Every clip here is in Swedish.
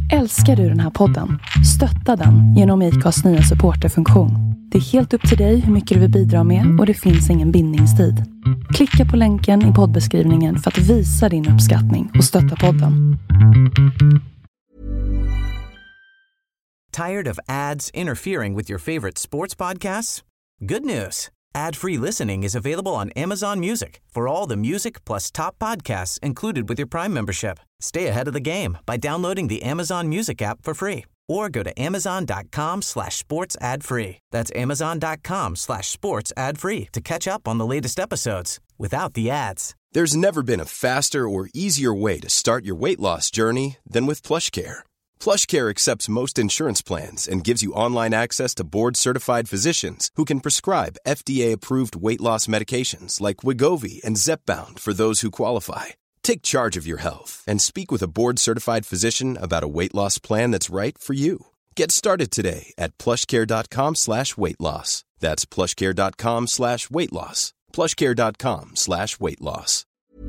Älskar du den här podden? Stötta den genom IKAs nya supporterfunktion. Det är helt upp till dig hur mycket du vill bidra med och det finns ingen bindningstid. Klicka på länken i poddbeskrivningen för att visa din uppskattning och stötta podden. Tired of ads interfering with your favorite sports podcasts? Good news. Ad-free listening is available on Amazon Music for all the music plus top podcasts included with your Prime membership. Stay ahead of the game by downloading the Amazon Music app for free or go to amazon.com/sports ad free. That's amazon.com/sports ad free to catch up on the latest episodes without the ads. There's never been a faster or easier way to start your weight loss journey than with PlushCare. PlushCare accepts most insurance plans and gives you online access to board-certified physicians who can prescribe FDA-approved weight loss medications like Wegovy and Zepbound for those who qualify. Take charge of your health and speak with a board-certified physician about a weight loss plan that's right for you. Get started today at plushcare.com/weight loss. That's plushcare.com/weight loss. plushcare.com/weight loss.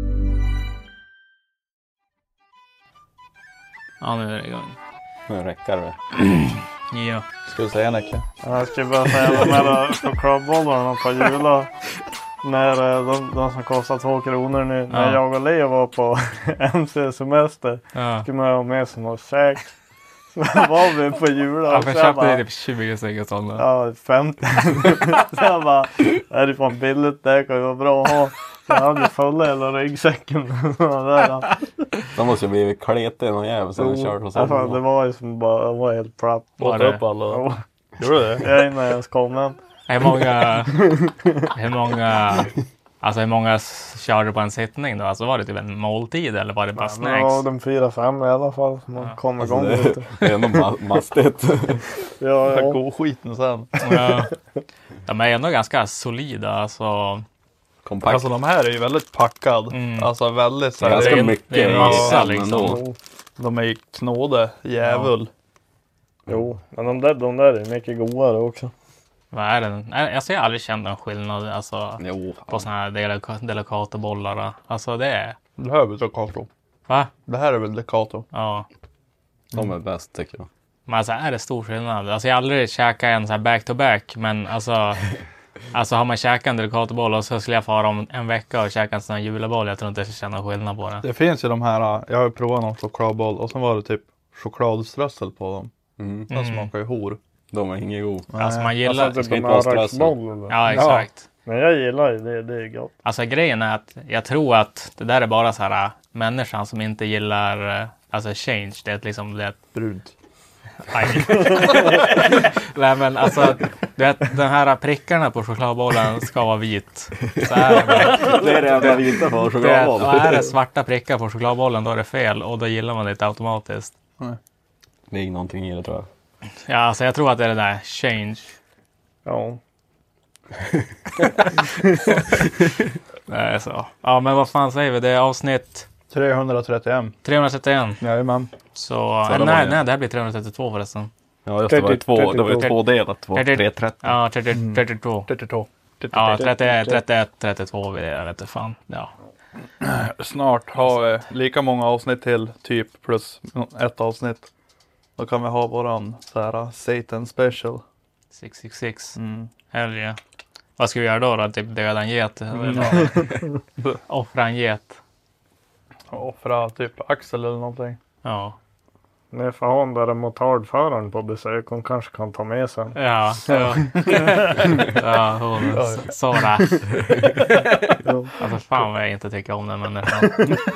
Ja, nu är det igång. Nu räcker det. Ja. Ska du säga Necke? Jag skulle bara säga de här chokladbollarna på jula. När de som kostar 2 kronor nu. När jag och Leo var på MC-semester. Skulle man ha med sig något käk. Så var vi på jula. Ja, för jag köpte det typ 20 stycken sådana. Ja, 50. Så jag bara, är det fan billigt? Det kan ju vara bra att ha. Så jag hade fulla hela ryggsäcken. De måste ju bli kletiga någon jävel som kört och så. Det var ju som bara, det var helt platt. Åt upp alla. Gjorde du det? Jag innan jag kom hem. Hur många körde på en sittning då? Alltså var det typ en måltid eller var det bara snacks? Ja, de 4-5 i alla fall. Man kom igång lite. Det är ändå mastigt. Ja. God skiten sen. Ja. De är ändå ganska solida. Alltså. Kompakt. Alltså de här är ju väldigt packad. Alltså väldigt så här. Ganska mycket. Det är en massa liksom. De är ju knåde, jävul. Ja. Jo, men de där är mycket godare också. Vad är det? Alltså jag har aldrig känt någon skillnad alltså, på såna här delicata bollar. Alltså det är... Det här är väl Decato. Va? Det här är väl Decato. Ja. De är bäst tycker jag. Men alltså är det stor skillnad? Alltså jag har aldrig käkat en så här back-to-back. Men alltså har man käkat en delicatoboll och så skulle jag fara om en vecka och käka en sån här juleboll. Jag tror inte jag ska känna skillnad på det. Det finns ju de här, jag har ju provat någon chokladboll och sen var det typ chokladströssel på dem. Den smakar ju hor. De är inget god. Alltså man gillar... Alltså typ de här raxbollen. Ja, exakt. Ja, men jag gillar ju det är gott. Alltså grejen är att jag tror att det där är bara så här människan som inte gillar alltså change. Det är liksom det brunt. Nej men alltså du vet, den här prickarna på chokladbollen ska vara vit. Så är det är det enda vita på chokladbollen. Och är det svarta prickar på chokladbollen då är det fel och då gillar man det inte automatiskt. Nej. Det är någonting i det tror jag. Ja, alltså jag tror att det är det där change. Ja. Nej, så. Ja, men vad fan säger vi? Det är avsnitt 331. 331. Jajamän. Så nej, det här blir 332 förresten. Ja, just det var ju två delar. 330. Ja, 32. 32. Ja, 31, 32. Jag vet inte fan. Ja. Snart har vi lika många avsnitt till typ plus ett avsnitt. Då kan vi ha våran så här Satan special. 666. Helge. Vad ska vi göra då? Typ döda en get? Offra en get? Offra typ Axel eller någonting. Ja. När jag får ha den där motardföraren på besök, hon kanske kan ta med sen. Ja. Ja, hon Sara. Alltså fan vad jag inte tycker om den människan.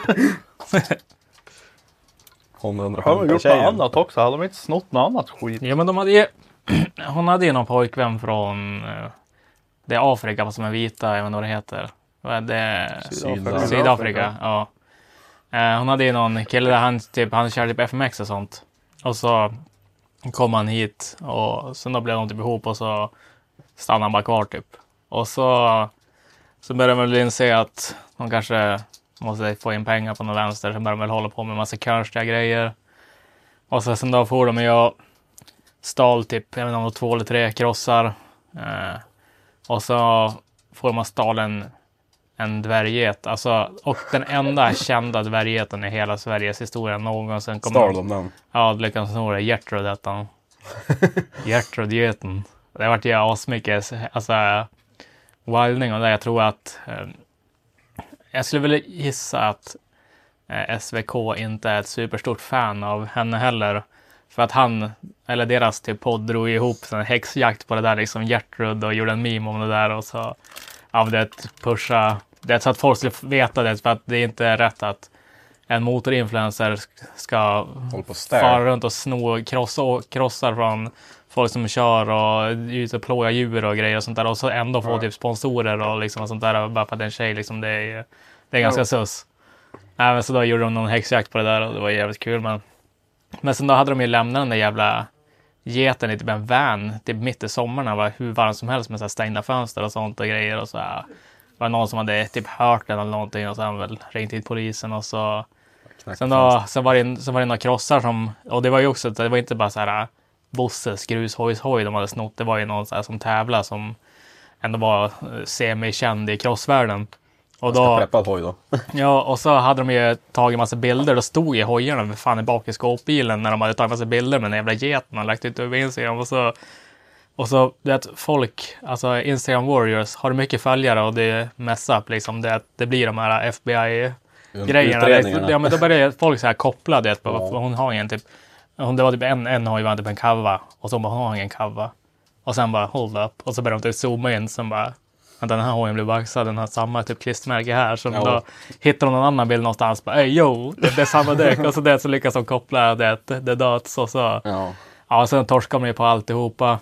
Hon har gjort något annat också. Hade de inte snott något annat skit? Ja, men de hade ju... Hon hade ju någon pojkvän från... Det är Afrika som är vita, jag vet inte vad det heter. Vad är det? Sydafrika, ja. Hon hade ju någon kille där han körde typ FMX och sånt. Och så kom han hit och sen då blev de typ ihop och så stannade han bara kvar typ. Och så började man väl inse att de kanske måste få in pengar på någon vänster. Så började de väl hålla på med massa konstiga grejer. Och så sen då får de ju stal typ, jag vet inte om 2 eller 3 krossar. Och så får man stal en dvärget. Alltså, och den enda kända dvärgeten i hela Sveriges historia någonsin. Stal de den? Ja, det lyckades nå det. Gertrud hette han. Gertrud-geten. Det har varit ju asmycket alltså, wildning och det. Jag tror att jag skulle vilja gissa att SVK inte är ett superstort fan av henne heller. För att han, eller deras typ podd drog ihop en häxjakt på det där liksom Gertrud och gjorde en meme om det där och så det pusha det så att folk skulle veta det, för att det är inte rätt att en motorinfluencer ska fara runt och sno krossar från folk som kör och ut och plåga djur och grejer och sånt där och så ändå få typ sponsorer och liksom och sånt där bara för att det är en tjej liksom, det är ganska sus. Men så då gjorde de någon häxjakt på det där och det var jävligt kul, men sen då hade de ju lämnat den där jävla geten i typ en van typ mitt i sommaren, var hur varmt som helst med så här stängda fönster och sånt och grejer och så här. Det var någon som hade typ hört den eller någonting och så han väl ringt hit polisen och så sen var det några krossar som, och det var ju också, det var inte bara så här Bosses grushoj de hade snott, det var ju någon så här som tävlar som ändå var semi-känd i crossvärlden. Och då, hoj. ja, och så hade de ju tagit massa bilder. Då stod ju hojarna fan i bak i skåpbilen när de hade tagit massa bilder med den jävla geten och lagt ut över Instagram. Och så det folk, alltså Instagram Warriors har mycket följare och det är mess up liksom. Det blir de här FBI-grejerna. Ja, men då börjar folk så här koppla det. Hon har en typ, det var typ en hoj var typ en kava. Och så bara, hon har ingen kava. Och sen bara, hold up. Och så började de typ zooma in. Sen bara, att den här hojen blev vaxad, den har samma typ klistermärke här. Så då hittar de någon annan bild någonstans. Bara, yo, det är samma däck. Och så det så lyckas de koppla det döds. Och så. Ja, sen torskade de ju på alltihopa.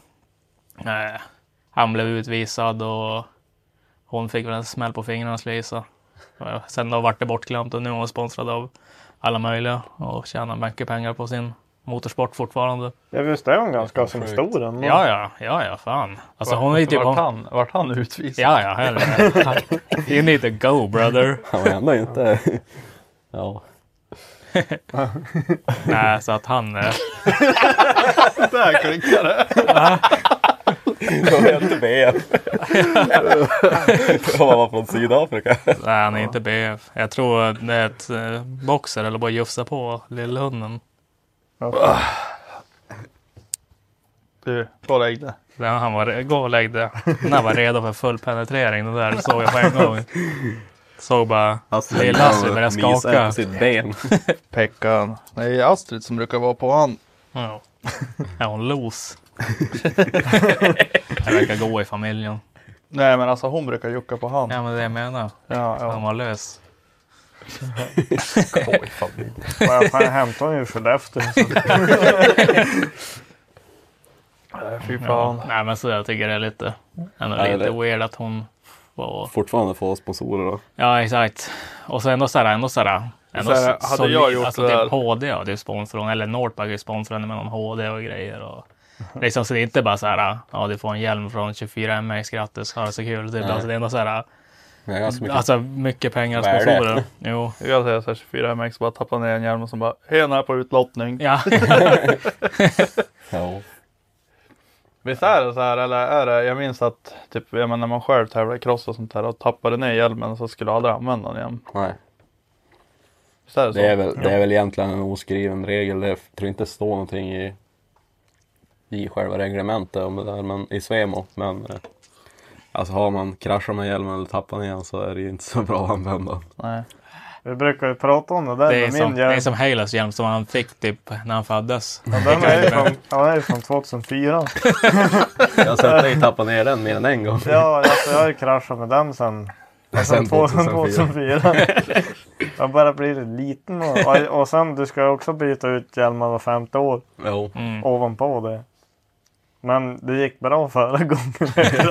Han blev utvisad och hon fick väl en smäll på fingrarna slisa. Sen då vart det bortglömt och nu är hon sponsrad av alla möjliga och tjänar mycket pengar på sin motorsport fortfarande. Jag visste det var ganska som stor ändå. Ja, fan. Alltså hon är typ vart han utvisad? Ja, heller. You need to go, brother. Han var ändå inte. Ja. Nej, så att han där klickar det. Han är inte BF. Han var från Sydafrika. Nej, han är inte BF. Jag tror det är ett boxer eller bara jufsa på lillhunden. Du, gå och lägg det. Ja, han var gå och lägg det. Han var redo för full penetrering. Det där såg jag på en gång. Såg bara lilla Astrid börja skaka. Sitt ben. Pekkan. Nej, Astrid som brukar vara på han. Ja, är hon los? Det verkar gå i familjen. Nej, men alltså hon brukar jucka på han. Ja, men det jag menar. Ja. Han var lös. Gå i familjen. Jag hämtar hon ju för efter. Fy fan. Nej, men så jag tycker det är lite weird att hon var... Fortfarande får sponsorer då. Ja, exakt. Och så ändå sådär. Hade jag gjort alltså, det där. Typ HD och det är sponsor, eller Nordpack är sponsor med någon HD och grejer. Och, liksom, så det är inte bara så här, ja du får en hjälm från 24 MX, grattis, har det så kul. Typ. Alltså, det är ändå så här, alltså mycket pengar sponsorer. Jo. Jag säger så här 24 MX, bara tappa ner en hjälm och så bara, hena på utlottning. Ja. Ja. Visst är det så här, eller är det, jag minns att typ, jag menar, när man själv tävlar i cross och sånt här och tappade ner hjälmen så skulle jag aldrig använda den igen. Nej. Visst är det så? Det är väl egentligen en oskriven regel. Jag tror inte det står någonting i själva reglementet om det där, men i Svemo. Men alltså har man kraschat med hjälmen eller tappat ner så är det ju inte så bra att använda. Nej. Vi brukar ju prata om det där det är med min hjälm. Det är som Halos hjälm som han fick typ när han föddes. Ja, den är från 2004. Jag har sett dig tappa ner den mer än en gång. Ja, alltså, jag har ju kraschat med den sen 2004. Jag bara blir liten och sen du ska också byta ut hjälmen var 50 år. Jo. Ovanpå det. Men det gick bra förra gången.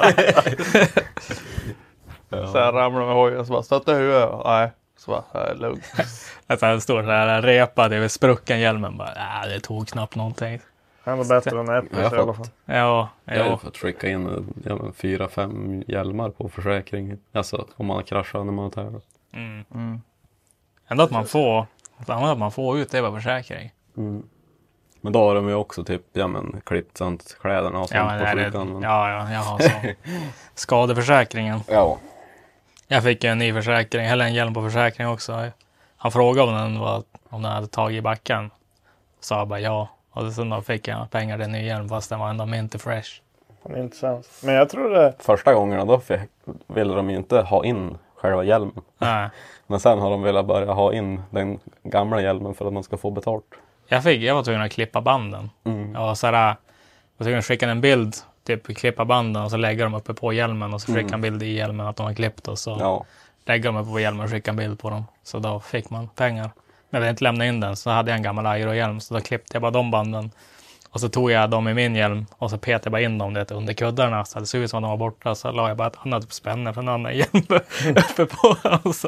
Så jag ramlade med hojen så bara stötte huvudet. Nej, så bara, lugnt. Alltså han står så här repad över sprucken hjälmen. Bara, det tog knappt någonting. Han var bättre än ett i alla fall. Ja. Jag har fått skicka in 4-5 hjälmar på försäkringen. Alltså om man kraschar när man tävlar. Ändå att man får ut det på försäkring. Men då har de ju också typ klippt sånt kläderna och sånt på sjukan. Ja, jag har så. Skadeförsäkringen. Ja. Jag fick en ny försäkring, eller en hjälm på försäkring också. Han frågade om den hade tagit i backen. Sa jag bara ja. Och sen då fick jag pengar till en ny hjälm fast den var ändå inte fresh. Intressant. Men jag tror det... Första gångerna då ville de ju inte ha in själva hjälmen. Nej. Men sen har de velat börja ha in den gamla hjälmen för att man ska få betalt. Jag var tvungen att klippa banden. Jag var tvungen att skicka en bild, typ klippa banden och så lägga dem uppe på hjälmen och så skicka en bild i hjälmen att de har klippt och så lägga dem uppe på hjälmen och skicka en bild på dem. Så då fick man pengar. Men jag ville inte lämna in den så hade jag en gammal aerohjälm så då klippte jag bara de banden. Och så tog jag dem i min hjälm och så petade jag bara in dem under kuddarna så det såg ut som att de var borta. Så la jag bara ett annat spänne från en annan hjälm uppe på.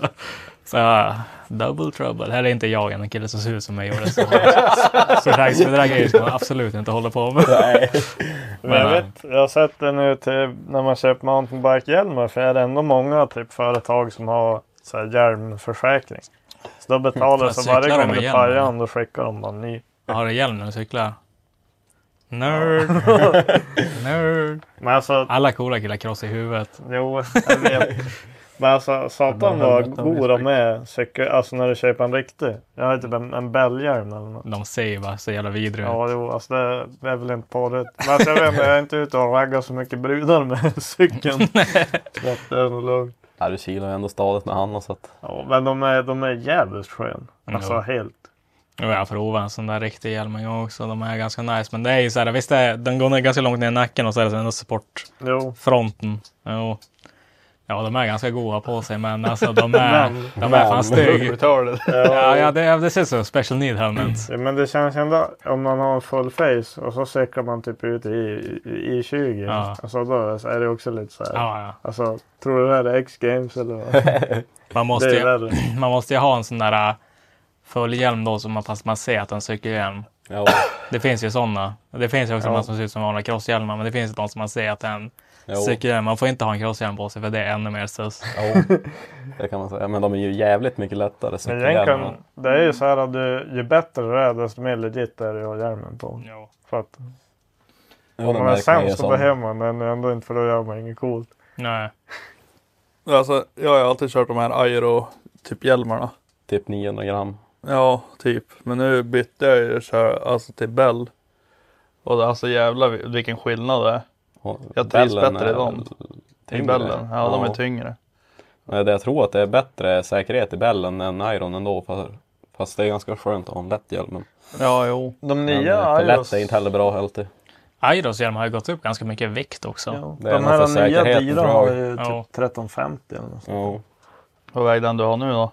Så double trouble. Här är inte jag en kille som ser ut som mig. Så det där grejer ska man absolut inte hålla på med. Nej. Men jag har sett det nu till när man köper mountainbike-hjälmar. För är det ändå många typ företag som har så här hjälmförsäkring. Så då betalar så varje gång det pajar då skickar de bara ny. Har du hjälm när du cyklar? Nerd. Men alltså, alla coola killar kross i huvudet. Jo, jag vet. Men alltså, satan var goda med cykel. Alltså när du köper en riktig. Jag har typ en bälghjälm eller något. De säger bara så jävla vidrig. Ja, jo, alltså det är väl inte på det. Men alltså, jag vet inte, jag är inte ute och raggar så mycket brudar med cykeln. Så det är nog lugnt. Ja, du kilar ändå stadigt med Hanna så att... Ja, men de är jävligt skön. Alltså helt. Jo, jag provar en sån där riktig hjälm en gång också. De är ganska nice. Men det är ju så här, visst den går ner ganska långt ner i nacken och så är det ändå supportfronten. Jo. Ja, de är ganska goda på sig, men alltså de är fan stygg. Ja, det ser så special need helmets. Ja, men det känns ändå, om man har en full face och så säkrar man typ ut i 20. Ja. Alltså då är det också lite så här. Ja. Alltså, tror du det här är X-Games eller vad? Man måste ju ha en sån där full hjälm då som man ser att den cykelhjälm. Ja. Det finns ju sådana. Det finns ju också någon som ser ut som vanliga crosshjälmar, men det finns ju de som man ser att den cykelhjälm. Man får inte ha en crosshjälm på sig för det är ännu mer sus. Ja, det kan man säga. Men de är ju jävligt mycket lättare cykelhjälmar. Det är ju så här att ju bättre det är, desto mer legit är det att ha hjälmen på. Ja. För att om man är sämst så behöver man den ändå inte, för då gör man inget coolt. Nej. Alltså, jag har alltid kört de här aero typ hjälmarna. Typ 900 gram. Ja, typ. Men nu bytte jag ju alltså till Bell. Och det är alltså jävla vilken skillnad det är. Jag trivs bättre i dem. I Bellen. Ja, de är tyngre. Jag tror att det är bättre säkerhet i Bellen än Iron ändå. Fast det är ganska skönt att ha en lätt hjälm. Ja, jo. De nya lätt är inte heller bra alltid. Iros hjälm har ju gått upp ganska mycket vikt också. Ja. De här nya dyra har ju typ 1350 eller något sånt. Vad vägde den du har nu då?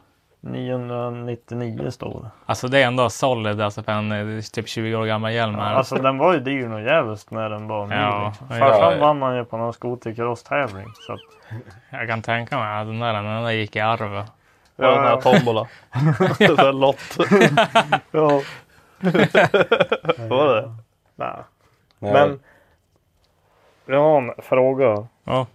999 står det. Alltså det är ändå solid alltså för en typ 20 år gammal hjälm. Ja, alltså den var ju dyr och jävligt när den var ny. Ja, liksom. Farsan vann man ju på någon skotercross-tävling. Så att... Jag kan tänka mig att den där gick i arv. Ja, den här tombola. Det är lott. Ja. Vad var det? Nej. Men jag har en fråga. Ja.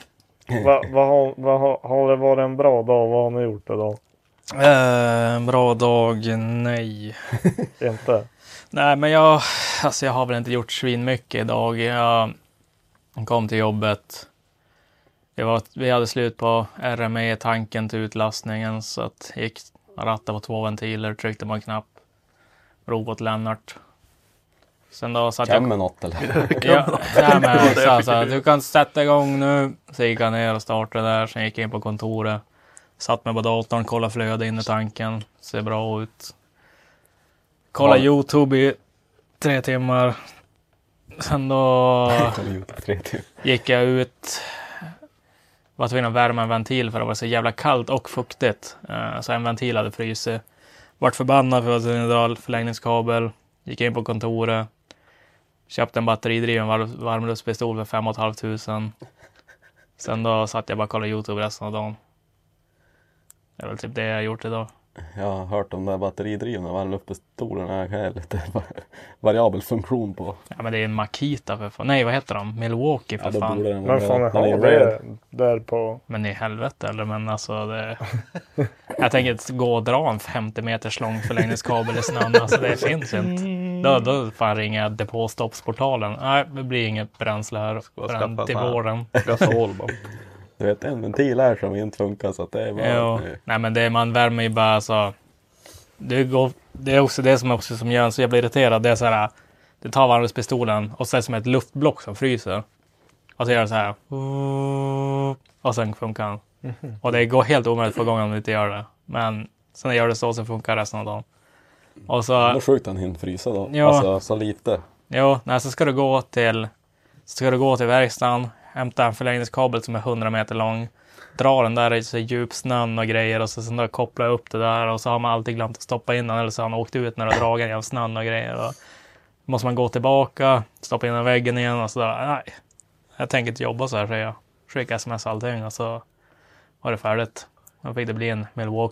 Har det varit en bra dag? Vad har ni gjort idag? Bra dag, nej. Inte? Nej, men jag har väl inte gjort svin mycket idag. Jag kom till jobbet. Vi hade slut på RME-tanken till utlastningen så att jag gick ratta på 2 ventiler, tryckte på en knapp. Robot Lennart. Sen då satt jag med något eller? Så du kan sätta igång nu. Så gick jag ner och startade där. Sen gick jag in på kontoret. Satt med på datorn, kolla flöde in i tanken. Ser bra ut. Kolla YouTube i 3 timmar. Sen då gick jag ut. Var tvungen att värma en ventil för det var så jävla kallt och fuktigt. Så en ventil hade frysit. Vart förbannad för att jag var tvungen att dra förlängningskabel. Gick in på kontoret. Köpte en batteridriven varmluftspistol för 5 500. Sen då satt jag bara och kollade YouTube resten av dagen. Det är väl typ det jag har gjort idag. Jag har hört om de där batteridrivna varmluftpistolerna. Jag har lite variabel funktion på. Ja, men det är en Makita för fan. Nej, vad heter de? Milwaukee för fan. Men fan har det där på... Men i helvete eller? Men alltså det... Jag tänker att gå och dra en 50 meters lång förlängningskabel i snön. Alltså det finns inte. Då fan ringer jag depåstoppsportalen. Nej, det blir inget bränsle här. Till våren. Gasol bara. Du vet, en ventil här som inte funkar så att det är bara... Nej, men man värmer ju bara så... Det är också det som gör en så jävla irriterad. Det är så här... Det tar varmluftspistolen och så är det som ett luftblock som fryser. Och så gör det så här... Och sen funkar den. Och det går helt omöjligt för gången om du inte gör det. Men sen gör det så funkar resten av dagen. Och så... Då sjukt han hinner frysa då. Ja. Alltså så lite. Jo, så ska du gå till verkstaden, hämta en förlängningskabel som är 100 meter lång, dra den där i så djup snön och grejer och så sen då koppla upp det där och så har man alltid glömt att stoppa in den eller så har han åkt ut när det har dragit genom snön och grejer och måste man gå tillbaka, stoppa in den väggen igen och så där. Nej, jag tänker inte jobba så här, säger jag. Skicka sms och allting och så var det färdigt. Då fick det bli en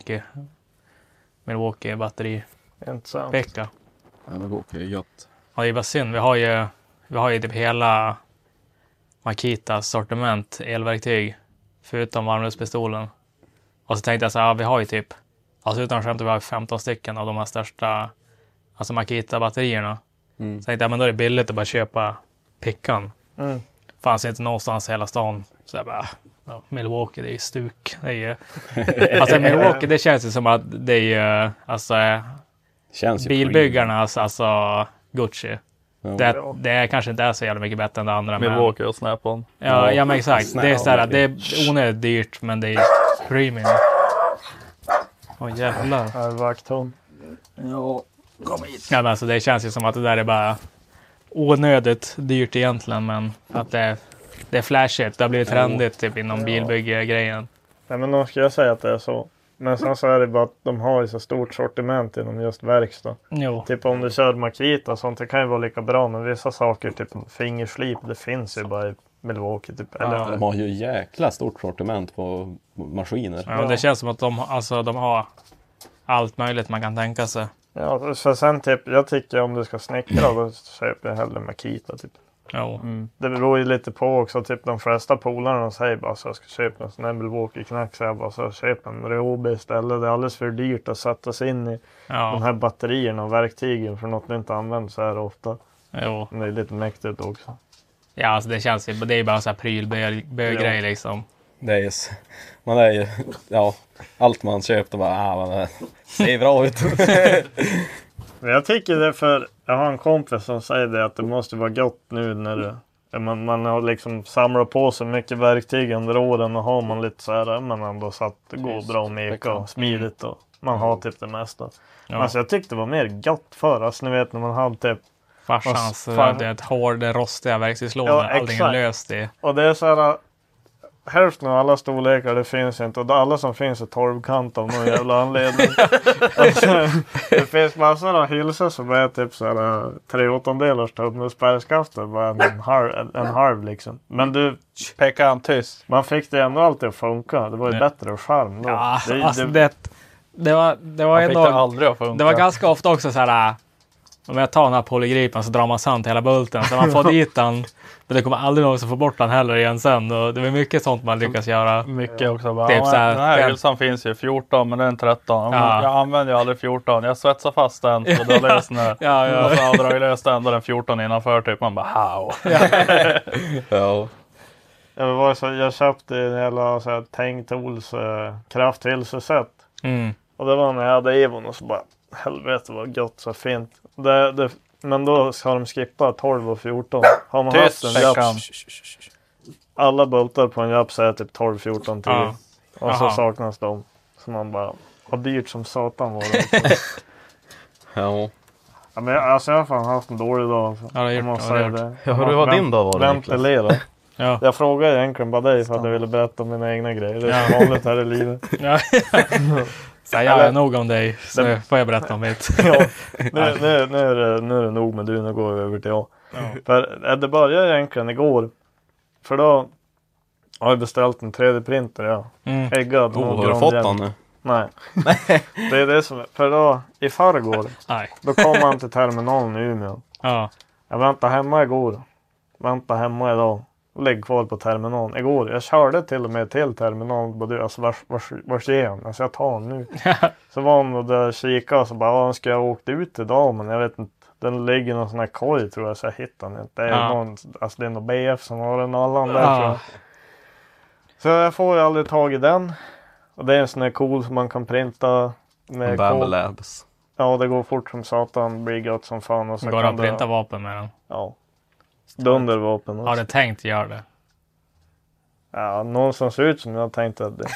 Milwaukee batteri-vecka. Ja, Milwaukee är gött. Ja, det är bara synd. Vi har ju typ hela Makitas sortiment elverktyg förutom varmluftspistolen. Och så tänkte jag så här, vi har ju typ, alltså utan skämt vi har 15 stycken av de här största, alltså Makita-batterierna. Så tänkte jag, men då är det billigt att bara köpa pickan. Fanns inte någonstans i hela stan. Så jag bara, Milwaukee, det är stuk. Det är ju, alltså Milwaukee, det känns ju som att det är ju, alltså bilbyggarnas, alltså Gucci. Det är kanske inte är så jävla mycket bättre än det andra. Milwaukee och Snap-on. Ja, men exakt. Det är sådär, det är onödigt dyrt, men det är premium. Åh jävlar. Här är vakthund. Ja, kom hit. Ja, men alltså det känns ju som att det där är bara onödigt dyrt egentligen, men att det är flashigt. Det har blivit trendigt typ inom bilbygge-grejen. Nej, men då ska jag säga att det är så. Men sen så är det bara att de har ju så stort sortiment inom just verkstad. Jo. Typ om du kör Makita och sånt, det kan ju vara lika bra. Men vissa saker, typ fingerslip, det finns ju bara i Milwaukee. Typ. Eller, de har ju jäkla stort sortiment på maskiner. Ja, det känns som att de har allt möjligt man kan tänka sig. Ja, så sen typ, jag tycker om du ska snickra då köper jag hellre Makita typ. Jo. Det beror ju lite på också, typ de flesta polarna säger bara så jag ska köpa en sån här Milwaukee-knack, så jag bara så köp en Ryobi istället. Det är alldeles för dyrt att sätta sig in i de här batterierna och verktygen för något du inte använder så här ofta. Jo. Men det är lite mäktigt också. Ja, alltså det känns ju, det är ju bara så här prylbög-grej liksom. Det är ju, man är ju, allt man köpt och bara, det ser bra ut. Men jag tycker det, för jag har en kompis som säger det, att det måste vara gott nu när man har liksom samlat på sig mycket verktyg under åren och har man lite så här, men ändå så att det går bra med och smidigt och man har typ det mesta. Ja. Alltså jag tyckte det var mer gott för oss, ni vet när man hade typ farsans ett hård rostiga verktygslådor, allting är löst i. Och det är så här, hälften av alla storlekar det finns inte, och alla som finns är 12-kant av någon jävla anledning. Alltså, det finns massor av hylsor som är typ så här 3/8 tumme med spärrskafter, bara en halv liksom. Men du, pekar han tyst. Man fick det ändå alltid att funka. Det var ju bättre charm då. Ja, det var ändå aldrig att funka. Det var ganska ofta också så här, om jag tar den här polygripen så drar man samt hela bulten. Så man får dit den. Men det kommer aldrig någon som får bort den heller igen sen. Och det är mycket sånt man lyckas göra. Mycket också. Bara, typ den här hylsan finns ju 14 men den är 13. Ja. Jag använder ju aldrig 14. Jag svetsar fast den och drar lös den här. Och så drar jag lös den då den 14 innanför typ. Man bara how. Jag köpte en jävla Tang Tools krafthylseset. Och det var när jag hade Evon och så bara helvete vad gott, så fint. Men då har de skippat 12 och 14. Har man haft en japs, alla bultar på en japs är typ 12, 14, 10. Och så saknas de. Så man bara, vad dyrt som satan var det. Ja. Men alltså jag har fan haft en dålig dag. Alltså. Ja, det har det. Ja, hur var din dag var det? Ventilera. Ja. Jag frågade egentligen bara dig för att jag ville berätta om mina egna grejer. Det är vanligt här i livet. Ja. Så jag är nog om dig, så nu får jag berätta om mitt. Nu är det nog med du, nu går vi över till jag. För det började egentligen igår. För då har jag beställt en 3D-printer, äggad. Har du fått den nu? Nej. Det är det som är. För då, i förrgår, då kom han till terminalen i Umeå. Ja. Jag väntade hemma igår. Väntade hemma idag. Lägg kvar på terminalen. Igår, jag körde till och med till terminalen. Alltså vars är han? Alltså jag tar han nu. Så var han och där kikade och så bara, ska jag åkt ut idag? Men jag vet inte. Den ligger någon sån här koj tror jag, så jag hittar den inte. Det är någon, alltså det är någon BF som har en allan där tror jag. Så jag får ju aldrig tag i den. Och det är en sån här cool som man kan printa med Bamble Labs. Ja, det går fort som satan, blir gott som fan. Och så går kan att printa vapen med den? Ja. Dundervapen också. Har du tänkt göra det? Ja, någon som ser ut som jag tänkte att det.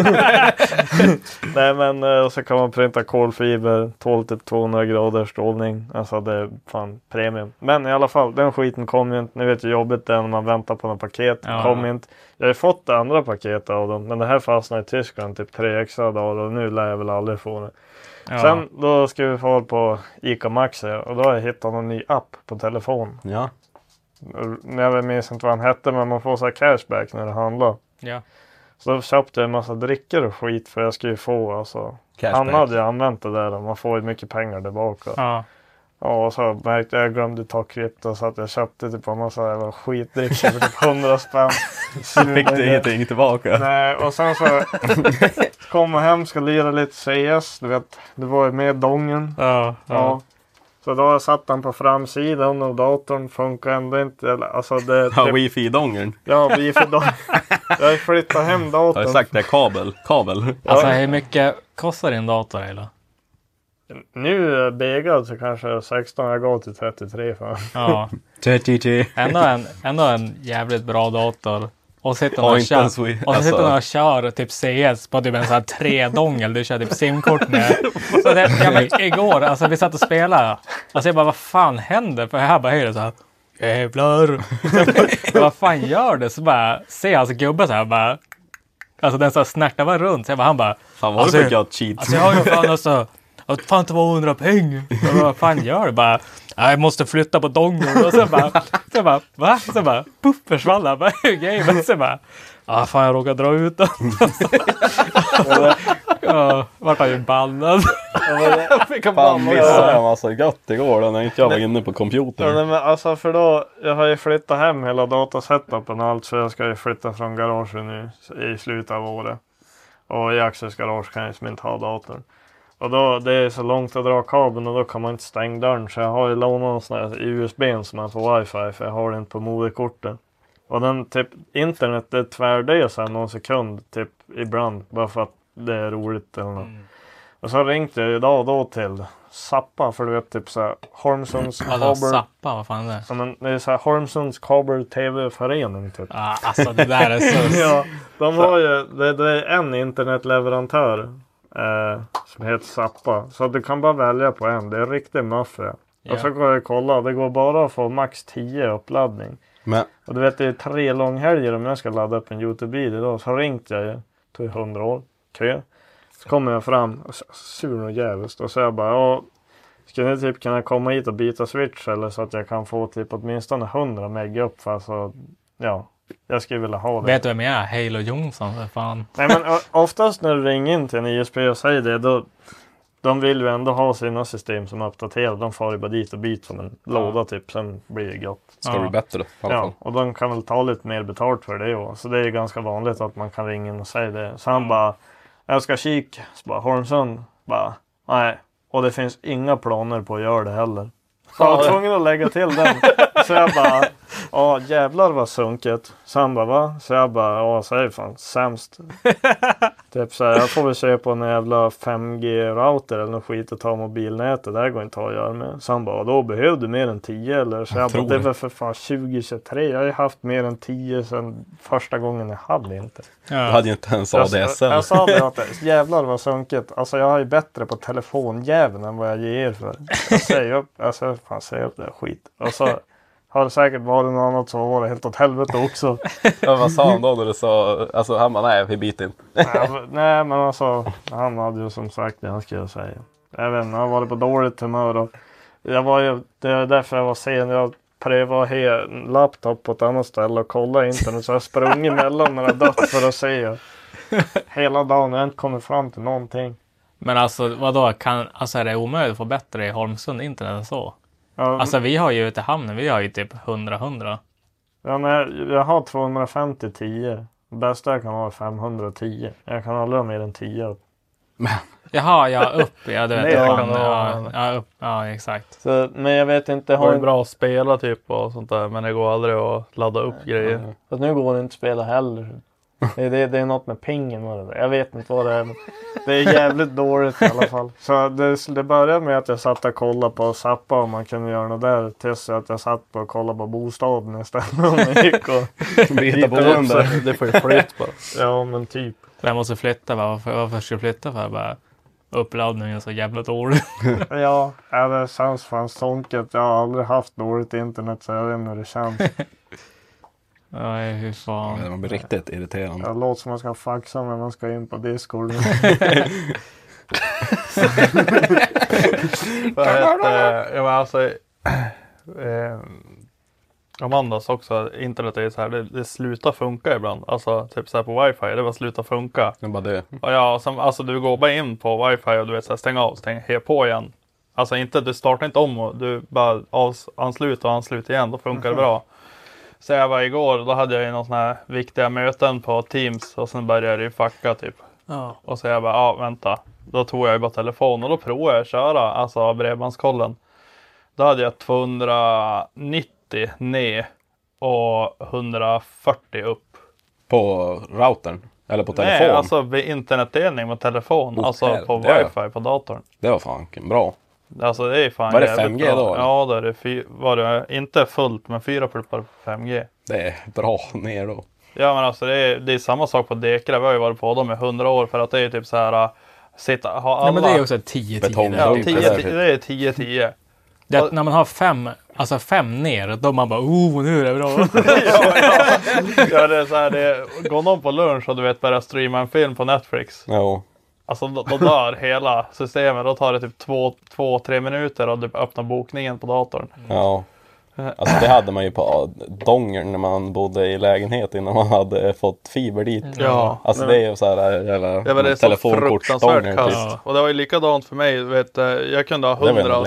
Nej, men och så kan man printa kolfiber, 12-200 grader strålning. Alltså det är fan premium. Men i alla fall, den skiten kom ju inte. Ni vet ju jobbigt det är när man väntar på något paket. Ja. Kom inte. Jag har ju fått det andra paketet av dem. Men det här fastnade i Tyskland typ 3 extra dagar och nu lär jag väl aldrig få det. Ja. Sen då ska vi få på ICA Maxi och då har jag hittat en ny app på telefon. Ja. Jag minns inte vad han hette, men man får så här cashback när det handlar. Ja. Så då köpte jag en massa drickor och skit för jag skulle ju få alltså. Cashback. Han hade ju använt det där och man får ju mycket pengar tillbaka. Ja. Ja, och så märkte jag glömde ta krypto så att jag köpte typ en massa jävla skitdrickor för typ 100 spänn. Fick du ingenting tillbaka? Nej, och sen så kom jag hem, ska lira lite CS. Du vet, det var ju med dongen. Ja. Så då har jag satt den på framsidan och datorn funkar ändå inte. Alltså det, ja, wifi-dongern. Ja, wifi-dongern. Jag har flyttat hem datorn. Har jag sagt det? Kabel. Alltså hur mycket kostar din dator eller? Nu är begad så kanske 16, jag går till 33 för. Ja. 33. Ändå en jävligt bra dator. Och sitter man och kör typ CS på typ en sån här 3-dongel. Du kör typ simkort med. Så det, igår, alltså vi satt och spelade. Alltså jag bara, vad fan händer? För jag bara hörde så här, jävlar. Vad fan gör det? Så bara, ser alltså gubben så här bara. Alltså den så här snärtar var runt. Så jag bara, han bara. Fan vad du fick jag cheat. Alltså jag har ju fan alltså. Jag fan 200 pengar. Vad fan gör det? Bara, jag måste flytta på dongen. Och så bara, va? Så bara, puff, försvann han. Bara, game. Så bara, fan jag råkade dra ut den. Vart han ju bannad. Fan missade jag massa gött igår då när inte jag var inne på computern. Ja, men alltså för då, jag har ju flyttat hem hela datasetupen och allt. Så jag ska ju flytta från garaget nu i slutet av året. Och i Axels garage kan jag ju inte ha datorn. Och då, det är så långt att dra kabeln och då kan man inte stänga dörren. Så jag har ju lånat en sån här USB som man får wifi för jag har den på moderkortet. Och den typ, internet det tvärdör så här någon sekund typ ibland. Bara för att det är roligt eller något. Och så ringde jag idag och då till Zappa för du vet typ såhär Holmsunds kabel. Zappa, vad fan är det? Ja, men det är såhär Holmsunds kabel tv-förening typ. Alltså det där är så... Ja, de har ju, det är en internetleverantör. Som heter Zappa. Så du kan bara välja på en. Det är riktigt maffia. Och så går jag och kollar. Det går bara att få max 10 uppladdning. Men. Och du vet det är 3 långhelger om jag ska ladda upp en YouTube-bil idag. Så ringt jag ju. Tog 100 år. Kö. Så kommer jag fram. Och sur och jävligt. Och så jag bara. Ska ni typ kunna komma hit och byta switch. Eller så att jag kan få typ åtminstone 100 meg upp. För alltså, ja. Jag skulle vilja ha det. Vet du vem jag är? Halo Jonsson, för fan. Nej, men oftast när du ringer in till en ISP och säger det, då de vill ju ändå ha sina system som uppdaterar. De far ju bara dit och byter som en låda typ, sen blir det gott. Ska bli bättre. Ja, och de kan väl ta lite mer betalt för det också. Så det är ju ganska vanligt att man kan ringa in och säga det. Så han bara, jag ska kika. Så bara, Holmsund bara, nej. Och det finns inga planer på att göra det heller. Så jag var tvungen att lägga till den. Så jag bara, jävlar vad sunket. Så han bara, va? Så jag bara, säg fan, sämst. Typ så här, jag får väl köpa en jävla 5G-router eller något skit och ta mobilnätet. Det här går inte att göra med. Så han bara, då behöver du mer än 10 eller? Så jag bara, det var för fan 2023. Jag har ju haft mer än 10 sedan första gången jag hade inte. Du hade ju inte ens ADSL. Jag sa det att jävlar vad sunket. Alltså jag har ju bättre på telefonjäveln än vad jag ger för. Jag säger upp det här skit. Och så har det säkert varit något annat så var det helt åt helvete också. Ja, vad sa han då när du sa, alltså han bara, nej vi byter inte. Nej men alltså, han hade ju som sagt det han skulle säga. Jag vet inte, han var på dåligt humör och det är därför jag var sen. Jag prövade att ha en laptop på ett annat ställe och kolla internet så jag sprang emellan när jag dött för att se. Hela dagen har jag inte kommit fram till någonting. Men alltså vadå, alltså är det omöjligt att få bättre i Holmsund internet än så? Ja, alltså vi har ju ute i hamnen, vi har ju typ 100. Ja, men jag har 250 10. Bästa jag kan ha är 510. Jag kan aldrig ha mer än 10. Jaha, ja upp. Ja, det vet jag. Upp. Ja, exakt. Så, men jag vet inte. Det är bra att spela typ och sånt där. Men det går aldrig att ladda upp grejer. Fast nu går det inte att spela heller. Det är något med pengen och det där. Jag vet inte vad det är. Men det är jävligt dåligt i alla fall. Så det började med att jag satt och kollade på Zappa om man kunde göra något där. Tills att jag satt och kollade på bostaden istället. Om jag gick och byta boende. Det får ju flytta bara. Ja, men typ. Jag måste flytta. Varför ska jag flytta för? Bara uppladdningen är så jävla dålig. Ja, det känns fan sånket. Jag har aldrig haft dåligt internet så jag vet inte hur det känns. Nej, hur fan. Ja, man blir riktigt irriterande. Det låter som man ska faxa när man ska in på Discord. Amandas också, internet är så här, det slutar funka ibland. Alltså typ så här på wifi, det var sluta funka. Det är bara det. Och ja, alltså du går bara in på wifi och du vet så här, stäng av, på igen. Alltså inte, du startar inte om och du bara anslut igen, då funkar det bra. Så jag var igår, då hade jag ju någon sån här viktiga möten på Teams och sen började det ju fucka typ. Ja. Och så jag bara, vänta. Då tog jag ju bara telefon och då provade jag att köra, alltså bredbandskollen. Då hade jag 290 ner och 140 upp. På routern? Eller på telefon? Nej, alltså vid internetdelning med telefon. Alltså på wifi på datorn. Det var fan bra. Alltså det är fan var det 5G bra. Då? Eller? Ja, då är det var det inte fullt men 4 pluppar 5G. Det är bra ner då. Ja men alltså det är samma sak på Dekra. Vi har ju varit på dem i 100 år för att det är typ så här ha alla... Ja men det är också 10-10. Ja, det är 10-10. När man har 5 ner, då man bara, nu är det bra. Ja, det är så här, går någon på lunch och du vet börjar streama en film på Netflix. Ja. Alltså då dör hela systemet, då tar det typ 2-3 minuter och typ öppna bokningen på datorn. Ja, alltså det hade man ju på Dångern när man bodde i lägenhet innan man hade fått fiber dit. Ja. Alltså det är ju så här jävla telefonkortsdångern typ. Och det var ju likadant för mig, vet, jag kunde ha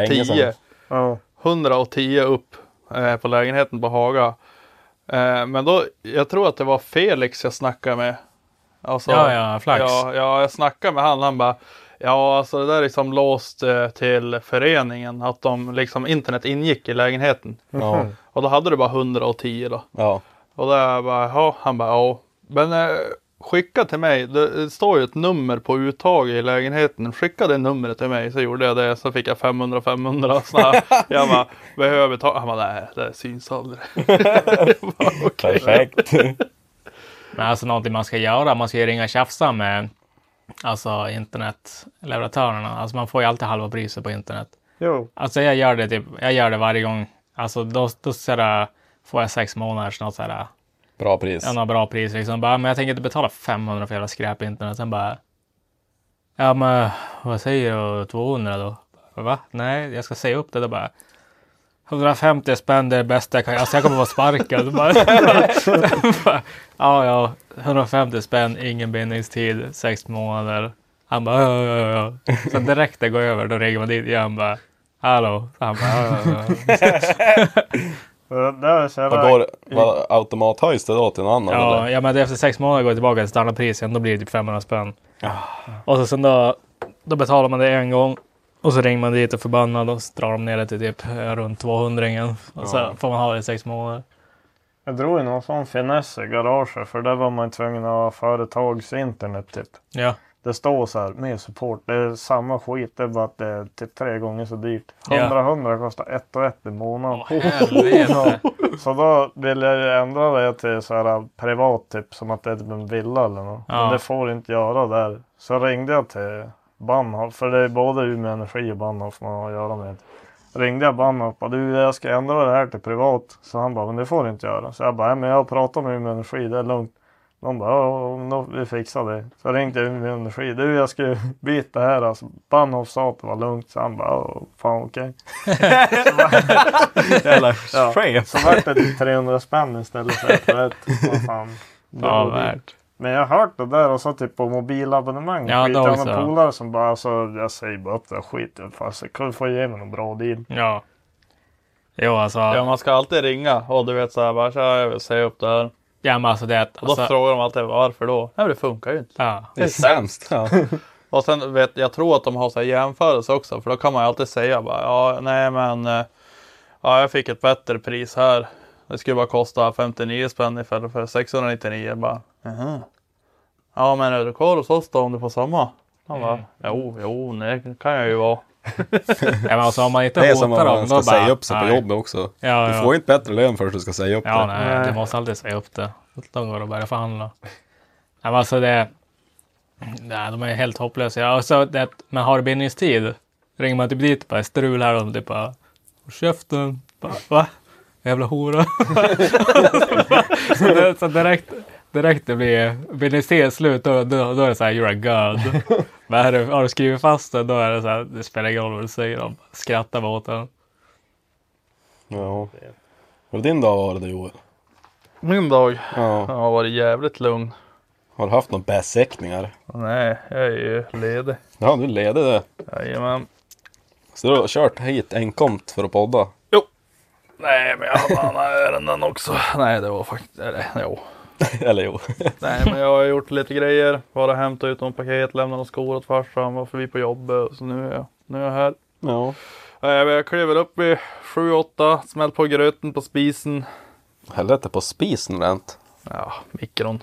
110 upp på lägenheten på Haga. Men då, jag tror att det var Felix jag snackade med. Alltså, ja, Flax. Ja, jag snackade med han bara, ja alltså det där är liksom låst till föreningen, att de liksom, internet ingick i lägenheten. Ja. Och då hade du bara 110 då. Ja. Och där bara, ja, han bara, ja. Men skicka till mig, det står ju ett nummer på uttag i lägenheten. Skicka det numret till mig, så gjorde jag det. Så fick jag 500. Jag bara, behöver betala? Han bara, nej, det syns aldrig. Okay. Perfekt. Men alltså någonting man ska göra, man ska ju ringa och tjafsa med alltså internetleverantörerna. Alltså man får ju alltid halva priset på internet. Jo. Alltså jag gör det varje gång. Alltså då sådär, får jag 6 månaders något sådär. Bra pris. Ja, bra pris liksom. Bara, men jag tänker inte betala 500 för jävla skräp på internet. Sen bara, ja men vad säger du, 200 då? Va? Nej, jag ska säga upp det då bara. 150 spänn det bästa jag kan. Alltså jag kommer vara sparkad. Ja, 150 spänn, ingen bindningstid, 6 månader. Han bara, ja. Sen direkt det går över, då ringer man dit igen. Han bara, hallå. Han bara, Vad automathöjs det då till någon annan? Ja, eller? ja, men efter 6 månader går jag tillbaka till standardprisen. Då blir det typ 500 spänn. Och så sen då betalar man det en gång. Och så ringer man dit och förbannad och så drar de ner det till typ runt 200 igen. Och så får man ha det i 6 månader. Jag drog ju någon sån finess i garaget. För där var man tvungen att ha företags internet typ. Ja. Det står så här med support. Det är samma skit. Det är bara att det är typ 3 gånger så dyrt. 100 kostar 1 i månaden. Så då vill jag ändra det till så här privat typ. Som att det är typ en villa eller något. Men det får inte göra där. Så ringde jag till Bahnhof. För det är både Umeå Energi och Bahnhof man har att göra med. Ringde jag Bahnhof och jag ska ändra det här till privat. Så han bara, men det får du inte göra. Så jag bara, men jag pratar med Umeå Energi, det är lugnt. De bara, vi fixar det. Så ringde jag Umeå Energi. Jag ska byta här. Alltså, Bahnhof sa att det var lugnt. Så han bara, fan okej. Så vart det typ 300 spänn istället för ett. Vad värt. Men jag har hört det där och så typ på mobilabonnemang. Ja, skit. Jag har en polare som bara, alltså, jag säger bara att det är skit. Fast jag kan få igenom en bra deal. Ja. Jo, alltså. Ja, man ska alltid ringa. Och du vet så här, bara, så jag vill säga upp det här. Ja, men alltså det. Och då frågar de alltid varför då. Nej, det funkar ju inte. Ja. Det är sämst. Ja. Och sen jag tror att de har så här jämförelse också. För då kan man ju alltid säga bara, jag fick ett bättre pris här. Det skulle bara kosta 59 spänn istället för 699. Bara, Ja, men är du kvar hos oss då om du får samma? Han bara, jo, det kan jag ju vara. Ja, men alltså om man inte det är som hotar om dem, man ska då säga bara, upp sig på jobbet också. Ja, du får inte bättre lön först du ska säga upp det. Nej, du måste alltid säga upp det. De går och börjar förhandla. Ja, men alltså det... Nej, de är helt hopplösa. Ja, och det, men har bindningstid, ringer man typ dit bara strul här och typ bara, käften, bara, va? Jävla hora. så direkt det blir bindningstid slut, då är det så här, you're a god. Men har du skrivit fast det, då är det så här, det spelar ingen roll vad du säger, de skrattar åt den. Ja. Var det din dag var det, Joel? Min dag? Ja. Har varit jävligt lugn. Har du haft några bäsäckningar? Nej, jag är ju ledig. Ja, du är ledig det. Jajamän. Så du har kört hit enkomt för att podda? Jo. Nej, men jag har andra ärenden också. Nej, det var faktiskt... jo. Eller jo. Nej, men jag har gjort lite grejer. Bara hämtat ut någon paket, lämnat några skor åt farsan. Var förbi på jobbet. Så nu är jag här. Ja. Jag kliver upp i 7-8. Smält på gröten på spisen. Helvete på spisen rent. Ja, mikron.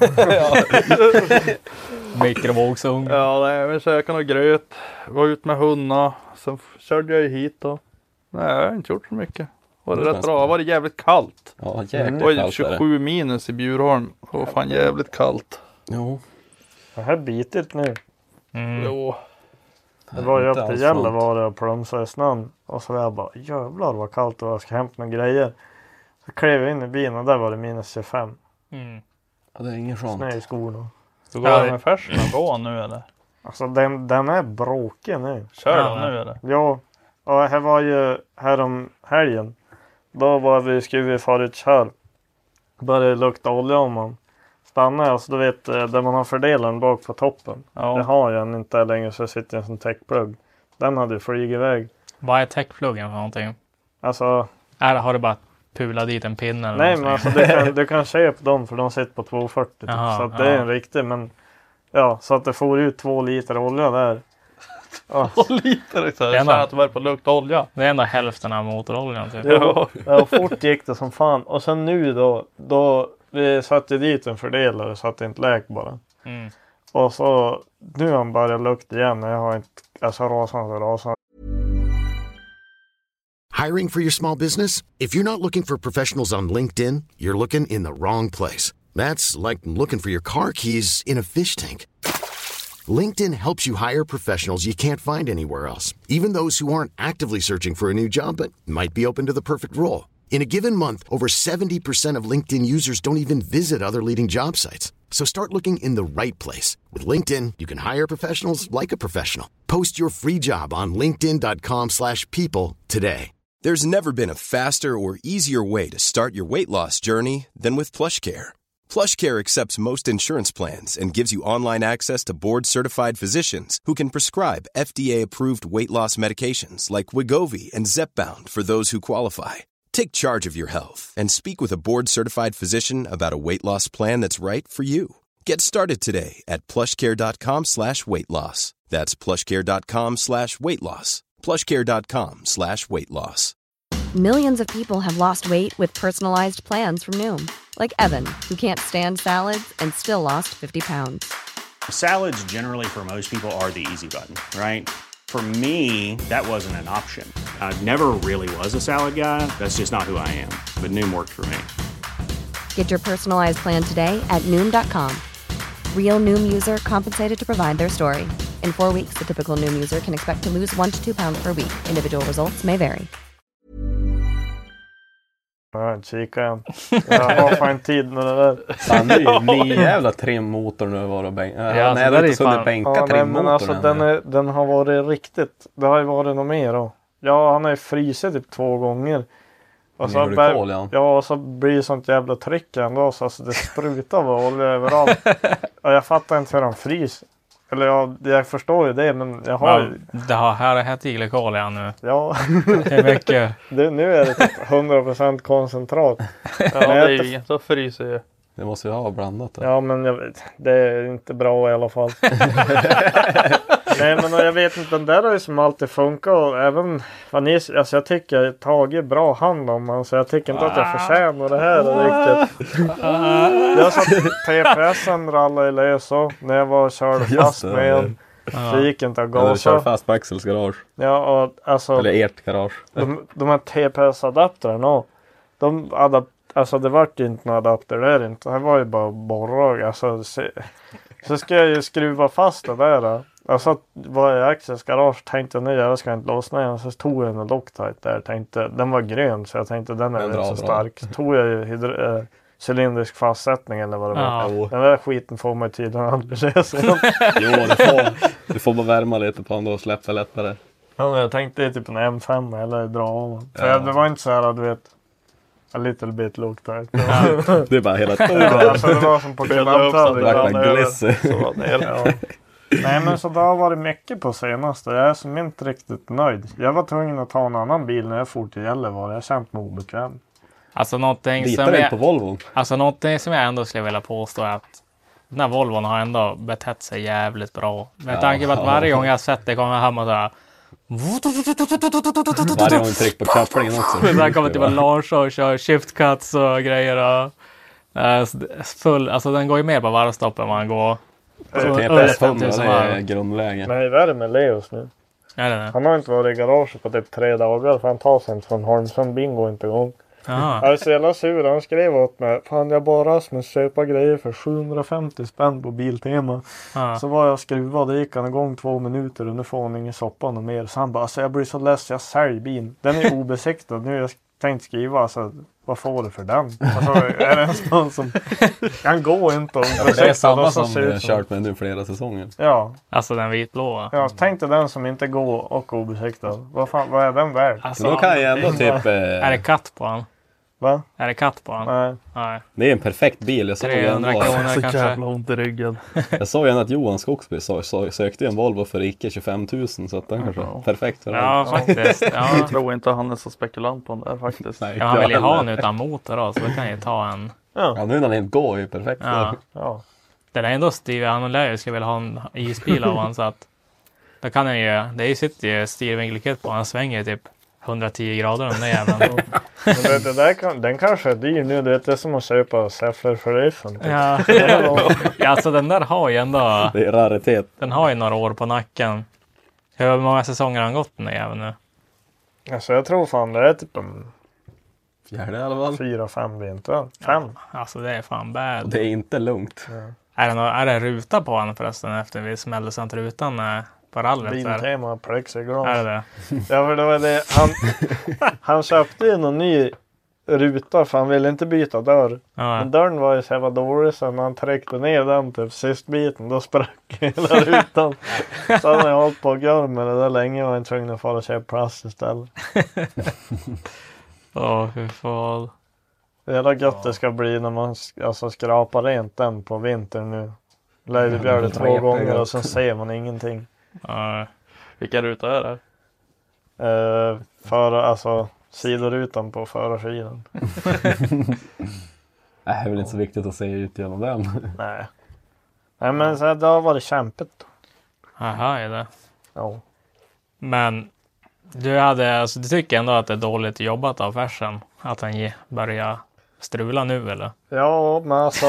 Mikrovågsugn. Ja, nej, men käkade något gröt. Var ut med hundarna. Sen körde jag ju hit då. Nej, jag har inte gjort så mycket. Var det rätt bra. Var det jävligt kallt. Ja, jäkligt det var kallt. 27 minus i Bjurholm. Det var fan jävligt kallt. Jo. Det här bitigt nu. Jo. Det var ju upp till Gällivare och plumsade i snön. Och så var jag bara, jävlar vad kallt det var. Jag ska hämta några grejer. Så klev jag in i bilen och där var det minus 25. Ja, det är ingen sånt. Snö i skorna. Så går det med färsen på nu eller? Alltså den är bråkig nu. Kör den nu eller? Ja. Och här var ju härom helgen. Då skulle vi fara ut kör. Började lukta olja om man. Stannar jag så du vet där man har fördelaren bak på toppen. Ja. Det har jag inte längre så sitter en sån täckplugg. Den hade ju flugit iväg. Vad är täckpluggen för någonting? Alltså... Har du bara pulat dit en pinne? Eller nej men alltså du kan köpa dem för de sitter på 240 typ. Så att det är en riktig men... Ja så att det får ut 2 liter olja där. 2 liter liksom. Det är att det var på lukt olja. Det är ändå hälften av motoroljan typ. Ja, fort gick det som fan. Och sen nu då vi satte dit en fördelare så att det inte läk bara. Och så nu har han börjat lukta igen och jag har inte rasande. Hiring for your small business? If you're not looking for professionals on LinkedIn, you're looking in the wrong place. That's like looking for your car keys in a fish tank. LinkedIn helps you hire professionals you can't find anywhere else, even those who aren't actively searching for a new job but might be open to the perfect role. In a given month, over 70% of LinkedIn users don't even visit other leading job sites. So start looking in the right place. With LinkedIn, you can hire professionals like a professional. Post your free job on linkedin.com/people today. There's never been a faster or easier way to start your weight loss journey than with PlushCare. PlushCare accepts most insurance plans and gives you online access to board-certified physicians who can prescribe FDA-approved weight loss medications like Wegovy and Zepbound for those who qualify. Take charge of your health and speak with a board-certified physician about a weight loss plan that's right for you. Get started today at plushcare.com/weightloss. That's plushcare.com/weightloss. plushcare.com/weightloss. Millions of people have lost weight with personalized plans from Noom. Like Evan, who can't stand salads and still lost 50 pounds. Salads generally for most people are the easy button, right? For me, that wasn't an option. I never really was a salad guy. That's just not who I am. But Noom worked for me. Get your personalized plan today at Noom.com. Real Noom user compensated to provide their story. In 4 weeks, the typical Noom user can expect to lose 1 to 2 pounds per week. Individual results may vary. Ja, kika igen. Jag har fan tid med det där. Fan, det är ju jävla trimmotor nu var det bänka. Ja, nej, det är inte så det bänka trimmotorn. Men alltså den har varit riktigt. Det har ju varit något mer då. Ja, han har ju frysit typ 2 gånger. Och så, och så blir det sånt jävla tryck ändå så alltså, det sprutar av olja överallt. Och jag fattar inte hur han fryser. Eller jag förstår ju det, men jag har ju... Det här är glykol igen nu. Ja. Det är mycket. Nu är det typ 100% koncentrat. Ja, det är ju så fryser ju. Det måste ju ha blandat det. Ja, men jag vet, det är inte bra i alla fall. Nej, men jag vet inte, den där har ju som alltid funkat. Och även, alltså jag tycker jag tagit bra hand om man. Så jag tycker inte att jag förtjänar det här riktigt. Jag satt TPSen rallade i lösa när jag var och körde fast med en. Så gick inte att gasa. Du kör fast på Axels garage. Ja, och alltså. Eller ert garage. De här TPS-adapterna. Alltså det var ju inte någon adapter där inte. Det var ju bara borrar. Alltså, så ska jag ju skruva fast det där. Alltså var jag i Axels garage tänkte jag ska inte låsna igen. Så tog jag en Loctite där. Tänkte, den var grön så jag tänkte den är så stark. Så tog jag ju cylindrisk fastsättning eller vad det var. Den där skiten får man tydligen aldrig lösa. Jo, du får bara värma lite på den då och släppa lättare. Ja, men jag tänkte typ en M5 eller dra av. För det var inte så här, du vet. A little bit Loctite. Det är bara hela tiden. Ja, alltså det var som på Nej, men så då var det mycket på senaste. Jag är som inte riktigt nöjd. Jag var tvungen att ta en annan bil när jag for till Gällivare. Jag känt mig obekväm. Alltså någonting på Volvon. Alltså någonting som jag ändå skulle vilja påstå är att den här Volvon har ändå betett sig jävligt bra. Med tanke på att varje gång jag sett det kommer hem och så här. Varje gång tryck på kopplingen också. Där kommer typ Lars och kör shift cuts och grejer. Alltså den går ju mer på varvstoppen man går. TPS 100 är grundläge. Nej, vad är det med Leos nu? Han har inte varit i garaget på typ 3 dagar. För han tar sig inte från Holmsund. Bingo inte igång. Jag är så jävla sur. Han skrev åt mig. Fan, jag bara Rasmus köpa grejer för 750 spänn på Biltema. Så var jag skruvad. Det gick han igång 2 minuter. Och nu får han ingen soppa och mer. Så han bara, alltså, jag blir så ledsen. Jag säljer bilen. Den är obesiktad. Nu har jag tänkt skriva. Alltså, vad får du för den? Alltså, är det en sån som kan gå inte. Det är samma som jag har kört med nu flera säsonger. Ja. Alltså den vitblåa. Ja, tänk dig den som inte går och obesiktad. Vad är den värd? Alltså, då kan jag ändå typ... Är det katt på han? Va? Är det katt på han? Nej. Det är en perfekt bil. Jag såg 300 kronor så kanske. jävla ont i ryggen. Jag såg ju att Johan Skogsby sökte en Volvo för icke 25 000. Så att den kanske är perfekt för Ja, faktiskt. Ja. Jag tror inte han är så spekulant på den där faktiskt. Nej, han vill ju ha en utan motor då, så då kan ju ta en. Ja, nu när den inte går är ju perfekt. Ja. Det är ändå Steve, han lär ju skulle vilja ha en isbil av han så att då kan han ju, det sitter ju styrvinkelkit på, han svänger typ 110 grader om den jäveln. Men det där den kanske är dyr nu. Det är som att köpa Säffler för racen. Ja, alltså den där har ju ändå... Det är raritet. Den har ju några år på nacken. Hur många säsonger har han gått den där jäveln nu? Alltså jag tror fan det är typ en... 4 i alla fall. 4-5 vinter. 5. Ja, alltså det är fan bad. Och det är inte lugnt. Ja. Är det ruta på han förresten efter vi smällde samt rutan på rallet? Biltema, plexiglas. Är det? Ja, för det var det. Han köpte ju någon ny ruta för han ville inte byta dörr. Ja. Men dörren var ju så jävla dålig så när han tryckte ner den typ sist biten då sprack hela rutan. Så han har hållit på att göra med det där länge och var inte tvungen att få köpa plast istället. Hur fan. Det jävla gött det ska bli när man skrapar rent den på vintern nu. Löjderbjörn det 2 gånger och sen ser man ingenting. Vilka rutor är det? Sidorutan på förarsidan. Det är väl inte så viktigt att se ut genom den. Nej men så det har varit kämpigt. Aha, är det. Ja. Men du tycker ändå att det är dåligt jobbat av Fersen att han börjar strula nu eller? Ja, men alltså...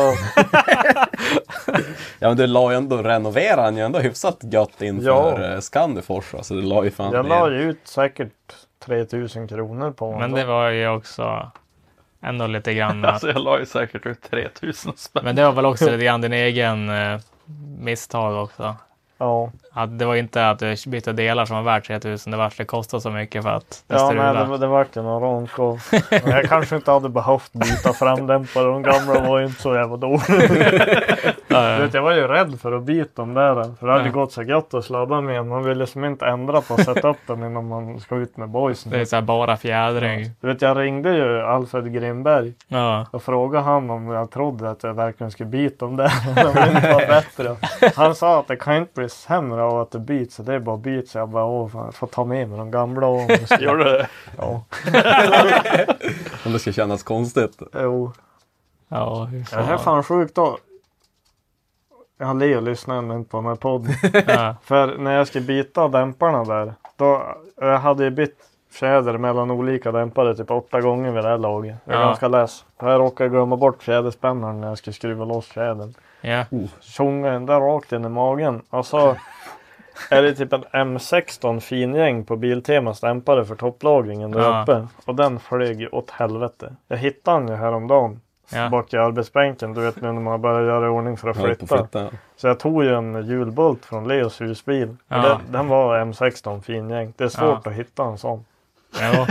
Ja, men du la ju ändå, renoverade han ju ändå hyfsat gött inför Scandifors. Alltså det la ju fan jag la ju ut säkert 3000 kronor på honom. Men det var ju också ändå lite grann... Alltså jag la ju säkert ut 3000 spänn. Men det var väl också lite grann din egen misstag också. Ja. Att det var inte att du bytte delar som var värt 3000. Det kostade så mycket för att det strulade. Nej, det var ju någon ronk. Jag kanske inte hade behövt byta framdämpare. De gamla var ju inte så jävla dåliga. Jag var ju rädd för att byta dem där. För det hade gått så gott att sladda med. Man ville liksom inte ändra på setupen innan man ska ut med boysen. Det är så här bara fjädring. Ja. Jag ringde ju Alfred Grimberg. Ja. Och frågade han om jag trodde att jag verkligen skulle byta dem där. De inte var bättre. Han sa att det kan inte bli sämre av att det byts. Så det är bara byts. Så jag bara, jag får ta med mig de gamla. Gör du det? Ja. Om det ska kännas konstigt. Jo. Ja, det här är fan sjukt då. Jag Leo lyssnade inte på den här podden. För när jag skulle byta dämparna där. Då jag hade jag bytt fjäder mellan olika dämpare typ 8 gånger vid det här laget. Jag är ganska less. Jag råkade glömma bort fjäderspännaren när jag skulle skruva loss fjädern. Tjongen där rakt in i magen. Och så är det typ en M16 fingäng på Biltemas dämpare för topplagringen där uppe. Och den flög ju åt helvete. Jag hittade den ju häromdagen. Bak i arbetsbänken, du vet nu när man börjar göra i ordning för att flytta. Så jag tog ju en hjulbolt från Leos husbil. Den var M16 fingäng. Det är svårt att hitta en sån. Ja.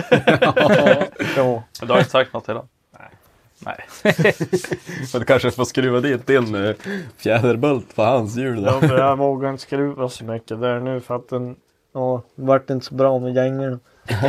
Du har inte sagt något till den? Nej. Men du kanske får skruva dit din fjäderbult på hans hjul då. Ja, jag vågar inte skruva så mycket där nu för att den vart inte så bra med gängerna.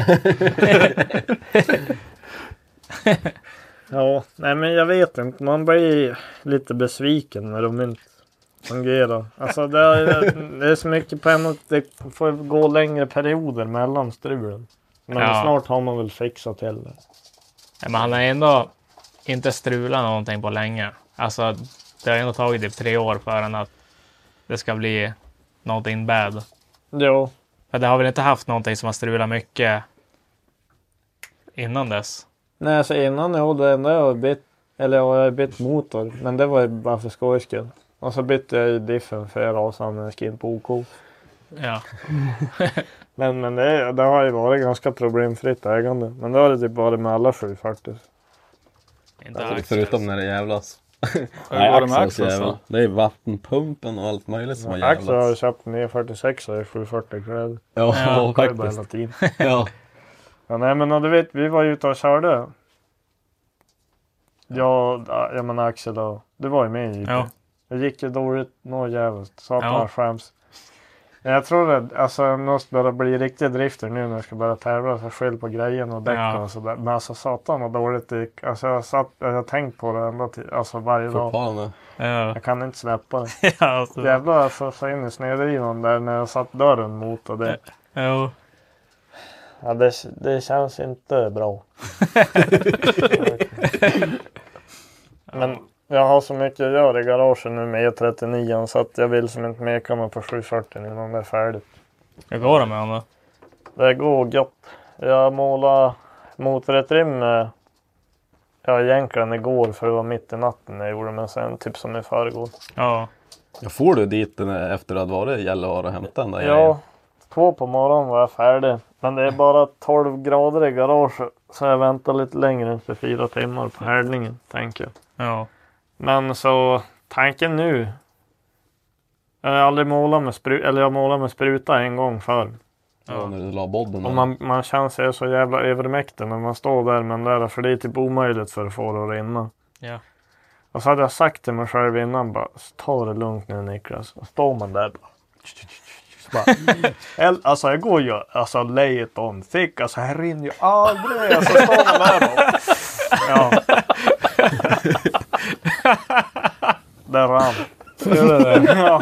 Ja, nej men jag vet inte. Man blir lite besviken när de inte fungerar. Alltså det är så mycket på en och det får gå längre perioder mellan strulen. Men snart har man väl fixat till det. Ja, men han har ändå inte strulat någonting på länge. Alltså det har ändå tagit typ 3 år förrän att det ska bli någonting bad. Ja. För det har väl inte haft någonting som har strulat mycket innan dess. Nej, alltså innan jag har bytt motor. Men det var ju bara för skojs skull. Och så bytte jag ju diffen för jag rasade när jag skrev på OK. Ja. men det har ju varit ganska problemfritt ägande. Men det har det typ varit med alla 7 faktiskt. Alltså, förutom när det jävlas. Nej, Axels, det är vattenpumpen och allt möjligt som har jävlats. Axel har köpt en E46 och 740 kläder. Ja, faktiskt. Ja. Ja, nej men du vet, vi var ute och körde. Jag menar Axel då. Du var ju med i det. Det gick ju dåligt, något jävligt. Satan skäms. Jag tror att alltså, jag måste börja bli riktigt drifter nu när jag ska börja tävla. Så skyll på grejen och däck och sådär. Men alltså satan vad dåligt det gick. Alltså jag har tänkt på det ända till, alltså varje dag. Jag kan inte släppa det. Alltså. Jävlar alltså, så in i snedrivan där när jag satt dörren mot och det. Ja, det känns inte bra. Men jag har så mycket att göra i garagen nu med E39 så att jag vill som inte meka mig på 740 innan det är färdigt. Hur går det med honom? Det går gott. Jag målar motorutrymme egentligen igår för det var mitt i natten jag gjorde, men sen typ som i förrgår. Ja. Jag får du dit efter att ha varit i Gällivare och hämta den där grejen? 2 på morgonen var jag färdig. Men det är bara 12 grader i garaget. Så jag väntar lite längre än 4 timmar på härdningen, tänker jag. Ja. Men så tanken nu. Jag har aldrig målat med eller jag målade med spruta en gång förr. Ja, när du la bodden. Och man känner sig så jävla övermäktig när man står där med den där. För det är typ omöjligt för att få det att rinna. Ja. Och så hade jag sagt till mig själv innan bara, ta det lugnt nu Niklas. Och står man där bara. Alltså jag går ju alltså lay it on thick. Alltså här rinner ju aldrig. Alltså står man där bara. Ja. Där rann. Ja.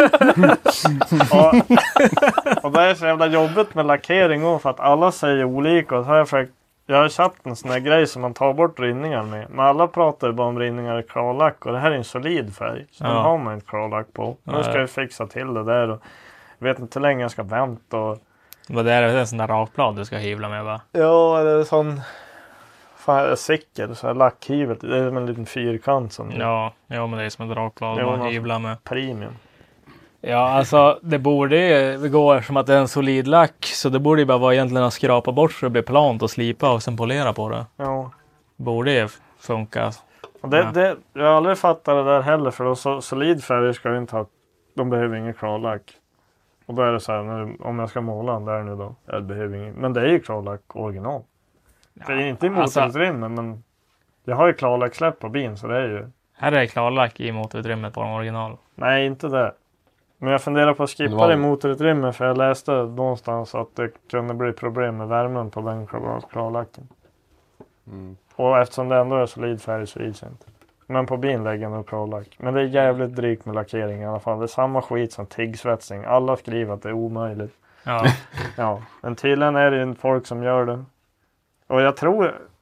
Och det är så jävla jobbigt med lackering för att alla säger olika. Och så har jag har köpt en sån här grej som man tar bort rinningar med. Men alla pratar ju bara om rinningar i klarlack. Och det här är en solid färg. Så den har man inte klarlack på. Nu ska jag fixa till det där. Och jag vet inte hur länge jag ska vänta. Och... Vad är det en sån där rakblad du ska hyvla med va? Ja, det är sån cykel, så här lackhyvel. Det är en liten fyrkant som... Ja, men det är som ett rakblad man hyvlar med. Premium. Ja, alltså det borde ju gå som att det är en solid lack. Så det borde ju bara vara egentligen att skrapa bort så det blir plant och slipa och sen polera på det. Ja. Borde ju funka. Och jag har aldrig fattat det där heller. För då solid färg ska ju inte ha... De behöver ingen klarlack. Och då är det så här, om jag ska måla den där nu då. Jag behöver ingen... Men det är ju klarlack original. Ja, det är inte i motorutrymme, men jag har ju klarlacksläpp på bilen så det är ju... Här är det klarlack i motorutrymmet på den original. Nej, inte det. Men jag funderar på att skippa det i motorutrymme för jag läste någonstans att det kunde bli problem med värmen på den klarlacken. Och eftersom det ändå är solid färg så gick det inte. Men på bilen lägger jag klarlack. Men det är jävligt drygt med lackering i alla fall. Det är samma skit som tiggsvetsning. Alla skriver att det är omöjligt. Ja. Ja, men tydligen är det ju folk som gör det. Och jag tror,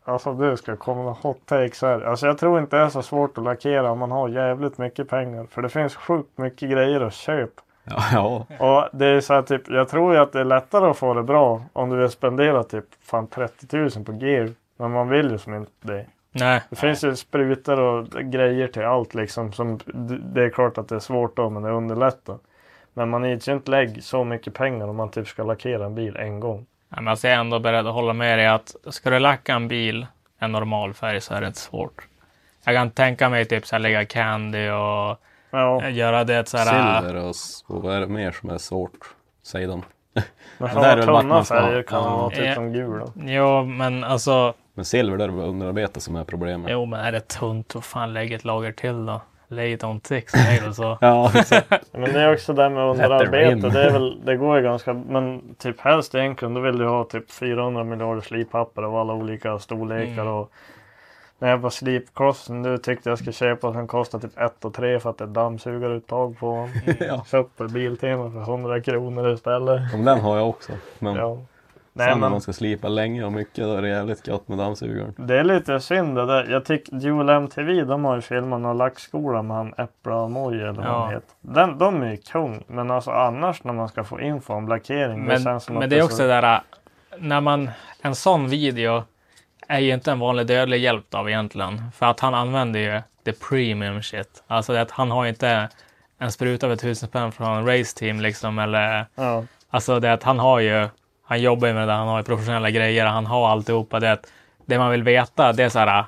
Alltså det ska komma hot takes här. Alltså jag tror inte det är så svårt att lackera om man har jävligt mycket pengar. För det finns sjukt mycket grejer att köpa. Ja. Och det är så här typ, jag tror ju att det är lättare att få det bra om du vill spendera typ fan 30 000 på gear. Men man vill ju som inte det. Nej. Det finns ju sprutor och grejer till allt liksom. Som, det är klart att det är svårt då, men det underlättar. Men man är ju inte lägga så mycket pengar om man typ ska lackera en bil en gång. Ja, men jag är ändå beredd att hålla med dig att ska du lacka en bil en normal färg så är det inte svårt. Jag kan tänka mig typ så här lägga candy och göra det så här. Silver och vad är det mer som är svårt? Säg dem. Men för tunna färger kan vara typ som gul då. Jo, men alltså. Men silver där är underarbete som är problemet. Jo, men är det tunt och fan lägg ett lager till då. Lay it on thick som är det så. Ja, men det är också det med underarbete. Det är väl, det går ju ganska, men typ helst egentligen då vill du ha typ 400 miljarder slippapper av alla olika storlekar och när jag var slipklossen du tyckte jag skulle köpa som kostar typ 1 och 3 för att det är dammsugaruttag på köper Biltema för 100 kronor istället. Om den har jag också. Men Nej, sen när man ska slipa länge och mycket då är det jävligt gott med dammsugaren. Det är lite synd det där. Jag tycker Joel MTV, de har ju filmat någon lackskola med han Äppla Moj eller vad han heter. De är ju kung. Men alltså annars när man ska få info om lackering. Men det är också det där, när man, en sån video är ju inte en vanlig dödlig hjälp av egentligen. För att han använder ju the premium shit. Alltså det att han har inte en spruta över 1000 spänn från Race Team liksom. Eller, alltså det att han har ju, han jobbar ju med det, han har ju professionella grejer, han har alltihopa. Det man vill veta, det är så här,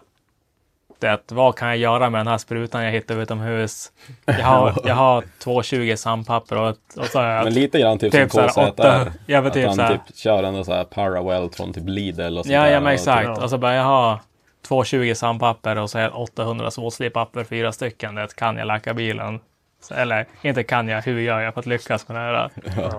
det, vad kan jag göra med den här sprutan jag hittar utomhus? Jag har 220 sandpapper och så har jag... Men lite grann typ som KZR. Att typ han typ kör ändå så här Parawell från typ Lidl och sånt där. Ja, men exakt. Typ. Och så bara jag har 220 sandpapper och så är 800 svårslipapper, 4 stycken. Det kan jag lacka bilen. Eller inte kan jag, hur gör jag för att lyckas med det här?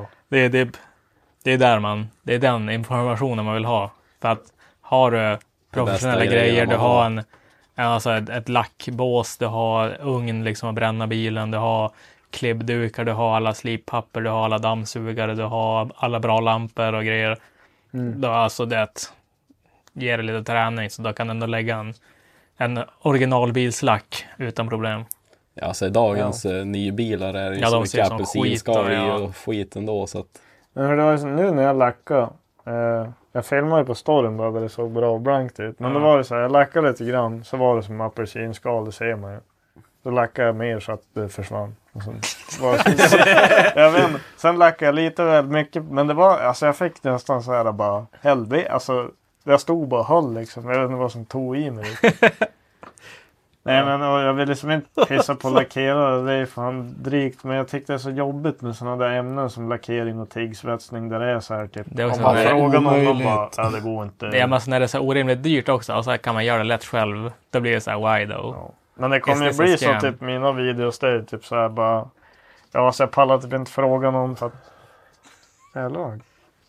Det är där det är den informationen man vill ha. För att har du professionella grejer, du har ett lackbås, du har ugn liksom att bränna bilen, du har klibbdukar, du har alla slippapper, du har alla dammsugare, du har alla bra lampor och grejer. Då alltså det ger lite träning, så då kan du ändå lägga en originalbilslack utan problem. Ja, så dagens nybilar är ju så mycket apelsinskal i och skit ändå, så att... Men det var liksom, nu när jag lackade, jag filmade ju på storyn bara, det såg bra och blankt ut. Men då var det så här, jag lackade lite grann, så var det som apelsinskal, det ser man ju. Då lackade jag mer så att det försvann. Och jag vet inte, sen lackade jag lite väl mycket, men det var, alltså jag fick nästan så här bara, helvete, alltså jag stod bara och höll liksom, jag vet inte vad som tog i mig. Nej, men jag vill liksom inte pissa på lackera, det är fan drygt, men jag tyckte det är så jobbigt med sådana där ämnen som lackering och tiggsvetsning där det är så här typ. Det är också om man frågar någon bara, ja det går inte. Det är men när det är så orimligt dyrt också, och så här kan man göra det lätt själv, då blir det så här why though. Ja. Men det kommer ju bli så typ mina videos där typ så här bara, ja så jag pallar typ inte fråga någon för att jag är lag.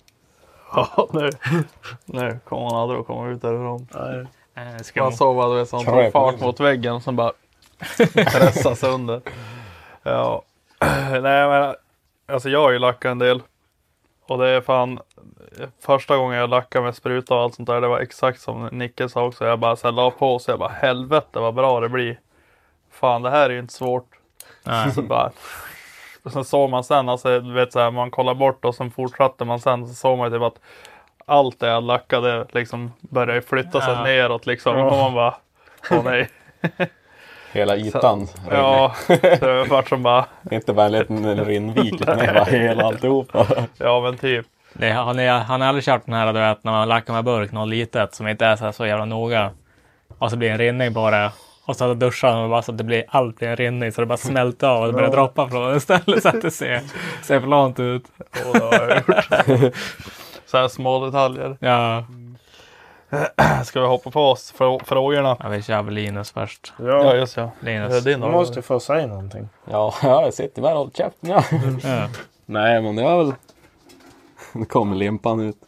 Ja, nu kommer han aldrig att komma ut därifrån. Nej. Man såg vad det är som tar fart mot väggen och sen bara pressar sönder. Ja. Nej men alltså jag har ju lackat en del. Och det är fan första gången jag lackade med spruta och allt sånt där, det var exakt som Nicke sa också. Jag bara så här, la på så jag bara helvete vad bra det blir. Fan det här är ju inte svårt. Så bara, och sen såg man sen, alltså du vet så här, man kollar bort och sen fortsatte man sen, så såg man typ att allt det jag lackade liksom började flytta sig neråt liksom. Och man bara, åh nej. Hela ytan. Så, ja, det var som bara... Inte bara en liten rinnvik, utan bara hela alltihopa. Ja, men typ. Nej, han har aldrig kört den här, du vet, när man lackar med burk, något litet som inte är så jävla noga. Och så blir en rinning på det. Och så duschar man bara så att det blir allt blir en rinning, så det bara smälter av och det börjar droppa från istället så att det ser för lant ut. Och det har jag gjort. Så här små detaljer. Ja. Ska vi hoppa på oss frågorna? Ja, vi kör väl Linus först. Ja just ja. Linus. Du måste få säga någonting. Ja, jag sitter bara och håller käften. Ja. Nej, men det var väl... Nu kommer limpan ut.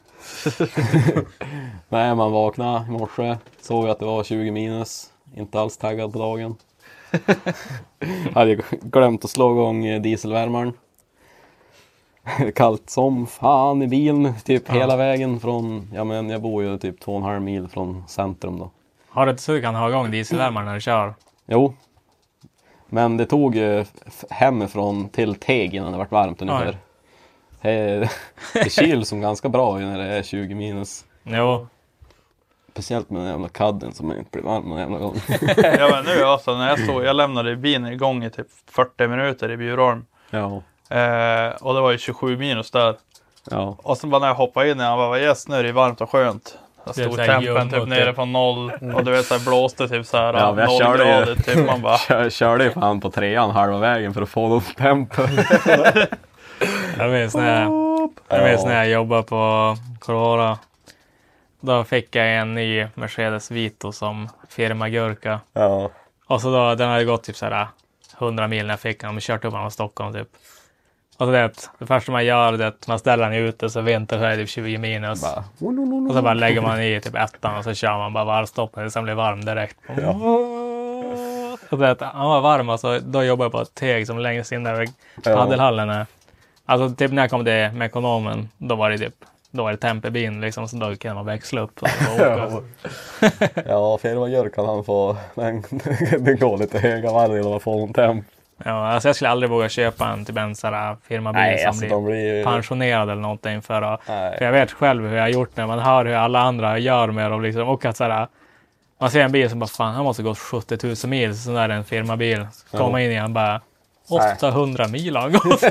Nej, man vaknade i morse. Såg att det var 20 minus. Inte alls taggad på dagen. Hade glömt att slå igång dieselvärmaren. kallt som fan i bilen typ hela vägen från, ja men jag bor ju typ 2,5 mil från centrum då. Har du inte så du kan ha igång dieselvärmaren när du kör? Jo. Men det tog ju hemifrån till Teg innan det vart varmt ungefär. Det kyl som ganska bra när det är 20 minus. Jo. Speciellt med den jävla kadden som inte blir varm någon jävla gång. Ja men nu alltså när jag lämnade bilen igång i typ 40 minuter i Bjurholm. Ja. Och det var ju 27 minus där. Ja. Och sen bara när jag hoppade in jag bara yes, nu är det varmt och skönt. Jag stod tempen typ nere på 0 och du vet så här blåste typ så här 0 grader typ man bara. Körde ju fan på 3:an halva vägen för att få upp tempen. Jag minns när jag jobbade på Corora. Då fick jag en ny Mercedes Vito som firma Gurka. Ja. Och så då, den hade gått typ så här 100 mil när jag fick den och kört upp den från Stockholm typ. Och så det första man gör det att man ställer den ute så vinter så är det typ 20 minus. Och så bara lägger man i typ ettan och så kör man bara varvstoppen och sen blir varm direkt. Ja. Och det att han var varm alltså, då jobbade jag på ett Teg som längst in där vid paddelhallen är. Alltså typ när jag kom till Mekonomen då var det temperbin liksom så då kan man växla upp och åka. Ja, firma Gurka kan han få det går lite höga varv eller man får en temp. Ja, alltså jag skulle aldrig våga köpa en typ en sån här firmabil som alltså blir pensionerad eller någonting för jag vet själv hur jag har gjort när man hör hur alla andra gör med dem liksom, och att så här, man ser en bil som bara fan, han måste gå 70 000 mil så där är en firmabil. Så kommer man in igen bara 800 mil har gått.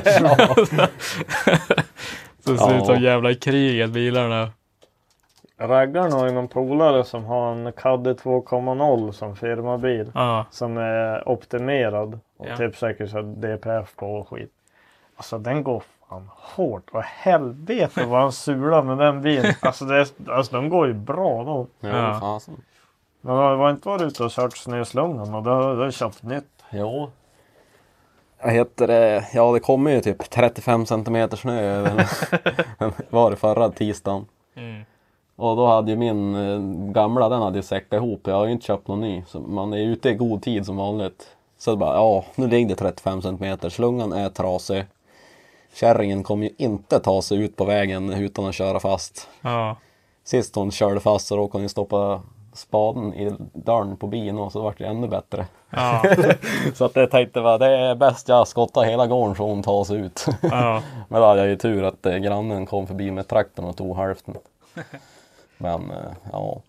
Så det ser ut som jävla kriget bilarna. Raggarn har ju någon polare som har en Caddy 2.0 som firmabil. Som är optimerad. Och typ säkert så DPF på och skit. Alltså den går fan hårt. Vad helvete vad han sular med den bilen. Alltså de går ju bra då. Ja, fasen. Men jag var inte varit ute och kört snöslungan och då har jag köpt nytt. Jo. Jag heter det, ja det kommer ju typ 35 centimeter snö var det förra tisdagen. Och då hade ju min gamla, den hade ju säckat ihop. Jag har ju inte köpt någon ny. Så man är ute i god tid som vanligt. Så det bara, ja nu ligger det 35 centimeter. Slungan är trasig. Kärringen kommer ju inte ta sig ut på vägen utan att köra fast. Sist hon körde fast så råkade hon ju stoppa spaden i dörren på bilen och så var det ännu bättre. Så att jag tänkte det är bäst jag skottar hela gården så hon tar sig ut. Men då hade jag ju tur att grannen kom förbi med traktorn och tog hälften. Men ja,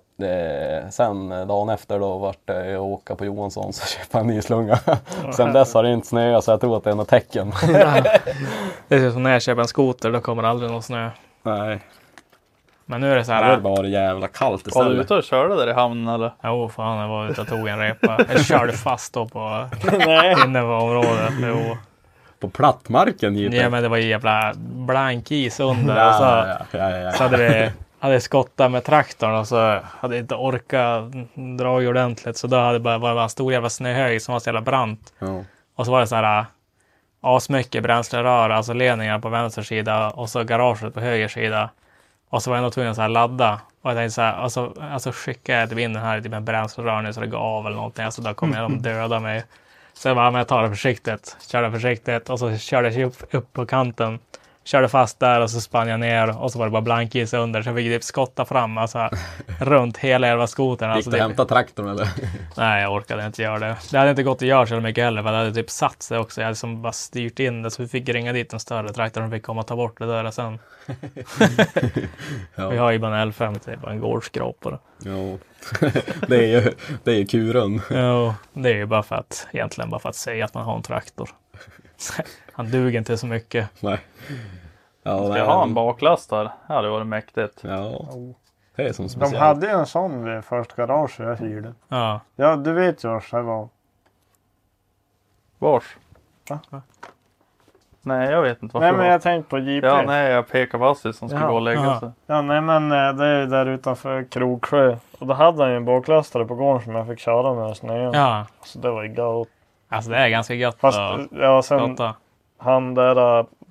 sen dagen efter då vart jag åka på Johansson så köpa en ny slunga. Sen dess har det inte snö så jag tror att det är något tecken. Det är som när jag köper en skoter, då kommer aldrig någon snö. Nej. Men nu är det så här. Det är bara jävla kallt istället. Var du ute och körde där i hamnen eller? Jo fan, jag var ute och tog en repa. Jag körde fast då på inneområdet. Jo. På plattmarken givetvis. Ja men det var ju jävla blank is under. Och så hade vi skottat med traktorn och så hade jag inte orkat dra ordentligt. Så då hade det bara en stor jävla snöhög som var så jävla brant. Och så var det så här asmycket bränslerör, alltså ledningar på vänster sida och så garaget på höger sida. Och så var jag nog tvungen att ladda. Och jag tänkte så här, alltså skickar jag in den här typ en bränslerör nu så det går av eller någonting. Alltså då kommer de döda mig. Så jag bara, men jag tar det försiktigt. Körde försiktigt och så körde jag upp på kanten. Körde fast där och så spann jag ner och så var det bara blankis under. Så jag fick typ skotta fram alltså, runt hela jävla skotern. Gick alltså, du hämta traktorn eller? Nej, jag orkade inte göra det. Det hade inte gått att göra så mycket heller för det hade typ satt sig också. Jag hade som bara styrt in det så vi fick ringa dit en större traktor och fick komma och ta bort det där sen. Vi har ju bara en L50, bara en gårdskrapare. Jo, det är ju kuren. Jo, det är ju egentligen bara för att säga att man har en traktor. Han duger inte så mycket. Nej. Ja, ska jag ha en baklastare? Ja, det var det mäktigt. Ja. Det är som speciellt. De hade ju en sån vid först garage jag hyrde. Ja, du vet ju vars det var. Vars? Va? Nej, jag vet inte varför. Nej, men jag tänkte på JP. Ja, nej, jag pekar på Assis som skulle gå och lägga sig. Ja, nej, men det är där utanför Krogsjö. Och då hade han ju en baklastare på gården som jag fick köra med snön. Ja. Så det var ju gott. Alltså det är ganska gott. Fast, ja, sen han där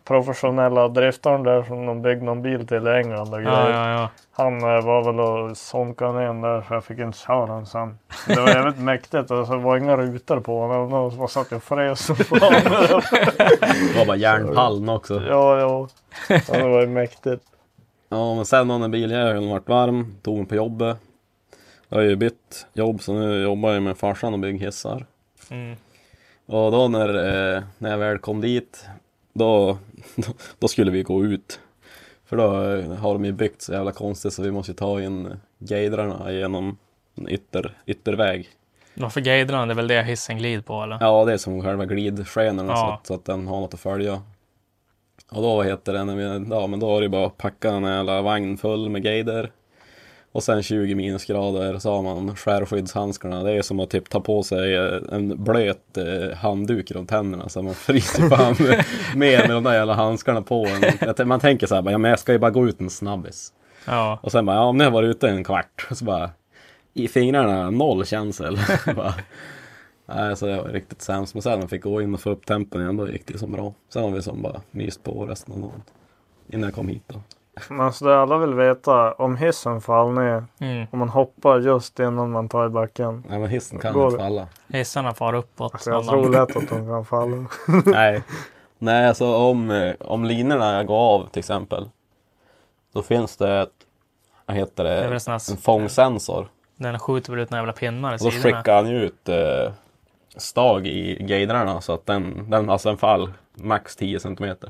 professionella driftaren där som de byggde någon bil till i England och grejer. Ja. Han var väl och sonkade ner där så jag fick inte köra den sen. Det var jävligt mäktigt och så var inga rutor på honom. De var satt och fräs. Det var bara järnpallen också. Ja, det var ju mäktigt. Ja, men sen när biljäveln vart varm, tog mig på jobbet. Jag har ju bytt jobb så nu jobbar jag med farsan och bygger hissar. Och då när jag väl kom dit, då skulle vi gå ut. För då har de ju byggt så jävla konstigt så vi måste ta in gejdrarna genom en ytterväg. Varför gejdrarna? Det är väl det hissen glid på eller? Ja, det är som själva glidskenorna Ja. så att den har något att följa. Och då heter det, men då har det bara packa en jävla vagn full med gejder. Och sen 20 minusgrader så har man skärskyddshandskarna. Det är som att typ ta på sig en blöt handduk runt händerna så man fryser fan med de där jävla handskarna på en. Man tänker så här, men jag ska ju bara gå ut en snabbis. Ja. Och sen bara, om ni har varit ute en kvart så bara, i fingrarna noll känsel. Nej, så det var riktigt sämst. Men sen när fick gå in och få upp tempen igen, då gick det så bra. Sen har vi som bara myst på resten av dagen. Innan jag kom hit då. Men så det alla vill veta, om hissen faller ner, om man hoppar just innan man tar i backen. Nej, men hissen kan inte falla. Hissarna far uppåt. Alltså, jag tror lätt att de kan falla. Nej, alltså om linorna går av till exempel, då finns det en fångsensor. Den skjuter väl ut några jävla pinnar i och då sidorna. skickar han ut stag i gejdrarna så att den fall max 10 centimeter.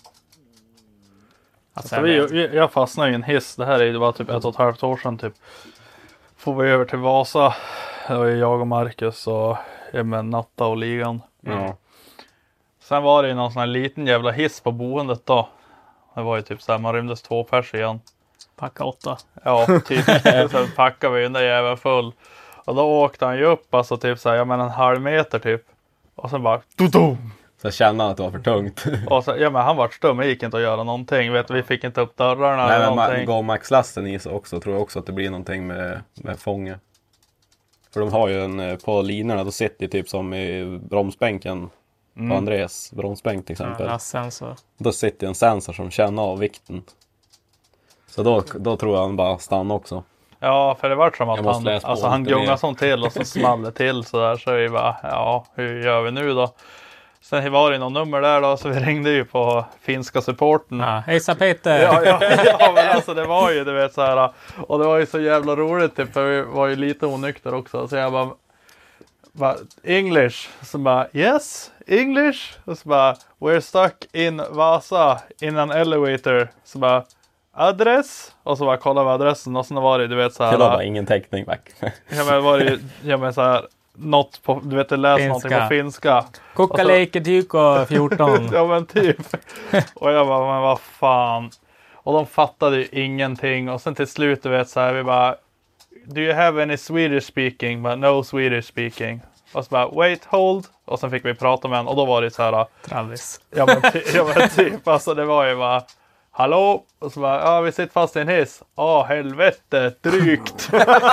Alltså, jag fastnade i en hiss. Det här var typ 1,5 år sedan typ. Får vi över till Vasa. Det var jag och Marcus och med Natta och ligan. Sen var det ju någon sån här liten jävla hiss på boendet då. Det var ju typ så här, man rymdes 2 pers igen. Packa 8. Ja, typ. Sen packade vi den där jäveln full. Och då åkte han ju upp alltså typ så här, jag menar en halv meter typ. Och sen bara Så jag kände att det var för tungt. Och så, men han var stum, det gick inte att göra någonting. Vet du, vi fick inte upp dörrarna. Nej, eller men någonting. går maxlasten i så också, tror jag också att det blir någonting med fånge. För de har ju på linorna, då sitter typ som i bromsbänken. På Andreas bromsbänk till exempel. Lastsensor. Då sitter en sensor som känner av vikten. Så då tror jag han bara stannar också. Ja, för det var som att han gungade som till och så small det till så där. Så vi bara, ja, hur gör vi nu då? Sen var det någon nummer där då, så vi ringde ju på finska supporten. Ja, hejsa Peter! Ja, men alltså det var ju, du vet så här. Och det var ju så jävla roligt typ, för vi var ju lite onykter också. Så jag bara English. Så bara, yes, English. Och så bara, we're stuck in Vasa in an elevator. Så bara, adress. Och så bara kollade vi adressen och sen var det, du vet så här. Det var bara ingen täckning back. Ja, men var det ju, så här. Något på, du vet, läs någonting på finska. Kokkaleke tyko 14. Ja men typ. Och jag bara, men vad fan. Och de fattade ju ingenting. Och sen till slut, du vet så här, vi bara, do you have any Swedish speaking? But no Swedish speaking. Och så bara, wait, hold. Och sen fick vi prata med en. Och då var det så här. Travis. Ja men typ, alltså det var ju bara, hallå? Och så bara, ja vi sitter fast i en hiss. Helvete, drygt.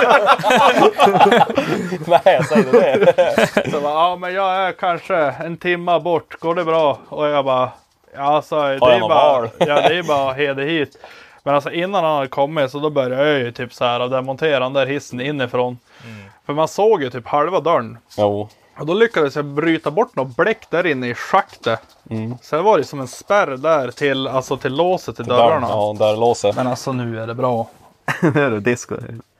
Nej, säger det. Så bara, ja men jag är kanske en timma bort, går det bra? Och jag bara, ja så det är bara heder hit. Men alltså innan han hade kommit så då började jag ju typ så här demontera den där hissen inifrån. För man såg ju typ halva dörren. Jo. Och då lyckades jag bryta bort något bläck där inne i schaktet. Sen var det som en spärr där till låset till dörrarna. Ja, där låset. Men alltså nu är det bra. Nu är det disco.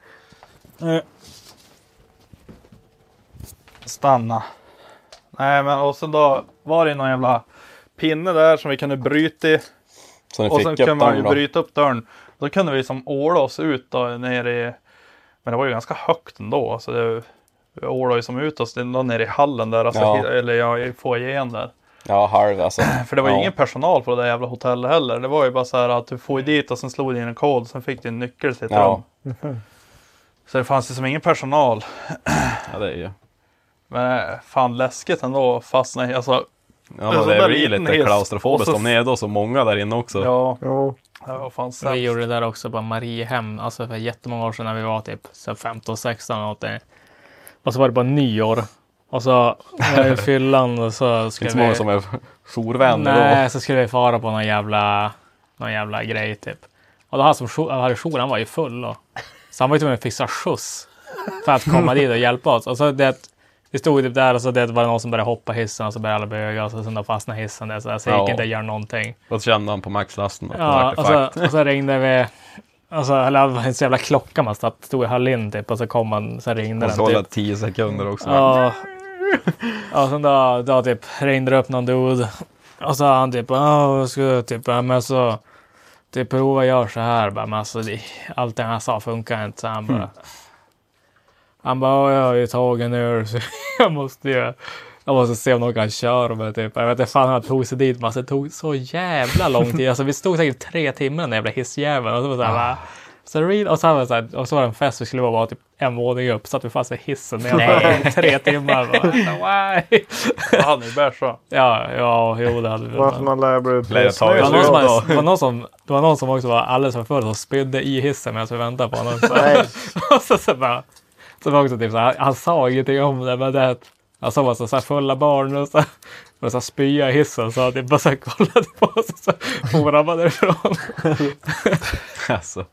Stanna. Nej men och sen då var det någon jävla pinne där som vi kunde bryta i. Och sen kunde man ju bryta upp dörren. Då kunde vi som åla oss ut då nere i. Men det var ju ganska högt ändå. Alltså vi ålade ju som ut oss då nere i hallen där. Alltså, eller i foajén där. Ja, halv alltså. För det var ju ingen personal på det där jävla hotellet heller. Det var ju bara så här att du får dit och sen slog du in en kod. Sen fick du en nyckel till ett rum. Så det fanns ju som ingen personal. Ja, det är ju. Men fan läskigt ändå fastna i. Alltså, ja, men det blir lite klaustrofobiskt om ni är då så många där inne också. Ja. Det var fan sämst. Vi gjorde det där också på Mariehem. Alltså för jättemånga år sedan när vi var typ 15-16 och det. Och så var det bara nyår. Och så i fyllan och så skulle inte så många som är jourvänner. Nej, så skulle vi fara på någon jävla grej typ. Och då han som hade jour, han var ju full då. Så han var ju tvungen att fixa skjuts för att komma dit och hjälpa oss. Och så vi stod typ där och så det var någon som började hoppa hissen och så började alla böga och så sen fastnade hissen där. Så jag gick inte att göra någonting. Och så kände han på maxlasten. Ja, och så ringde vi. Alltså, eller en så jävla klocka man stod i hallin typ och så kom man, så ringde den typ. Och så typ 10 sekunder också. Ja. Och sen då typ ringde det upp någon dude. Och så han typ, ska typ, men så typ prova gör så här bara, men alltså allt det han sa funkar inte, så han bara jag har ju tagit nu så jag måste se om någon kan köra med typ. Jag vet inte fan han tog sig dit, men det tog så jävla lång tid. Alltså vi stod säkert 3 timmar den jävla hissjäveln och så var det så här och så var det en fest, vi skulle vara typ en våning upp, så att vi fast i hissen i 3 timmar. Jag hade ju bärsa. Ja, jo det hade vi. Varför man lär bli det var någon som också var alldeles för full och spydde i hissen medan vi väntade på honom. Och så var också typ så här, han sa ingenting om det, men det han sa bara så här fulla barn och så spya i hissen, så det bara så här kollade på oss och så får man därifrån. Alltså.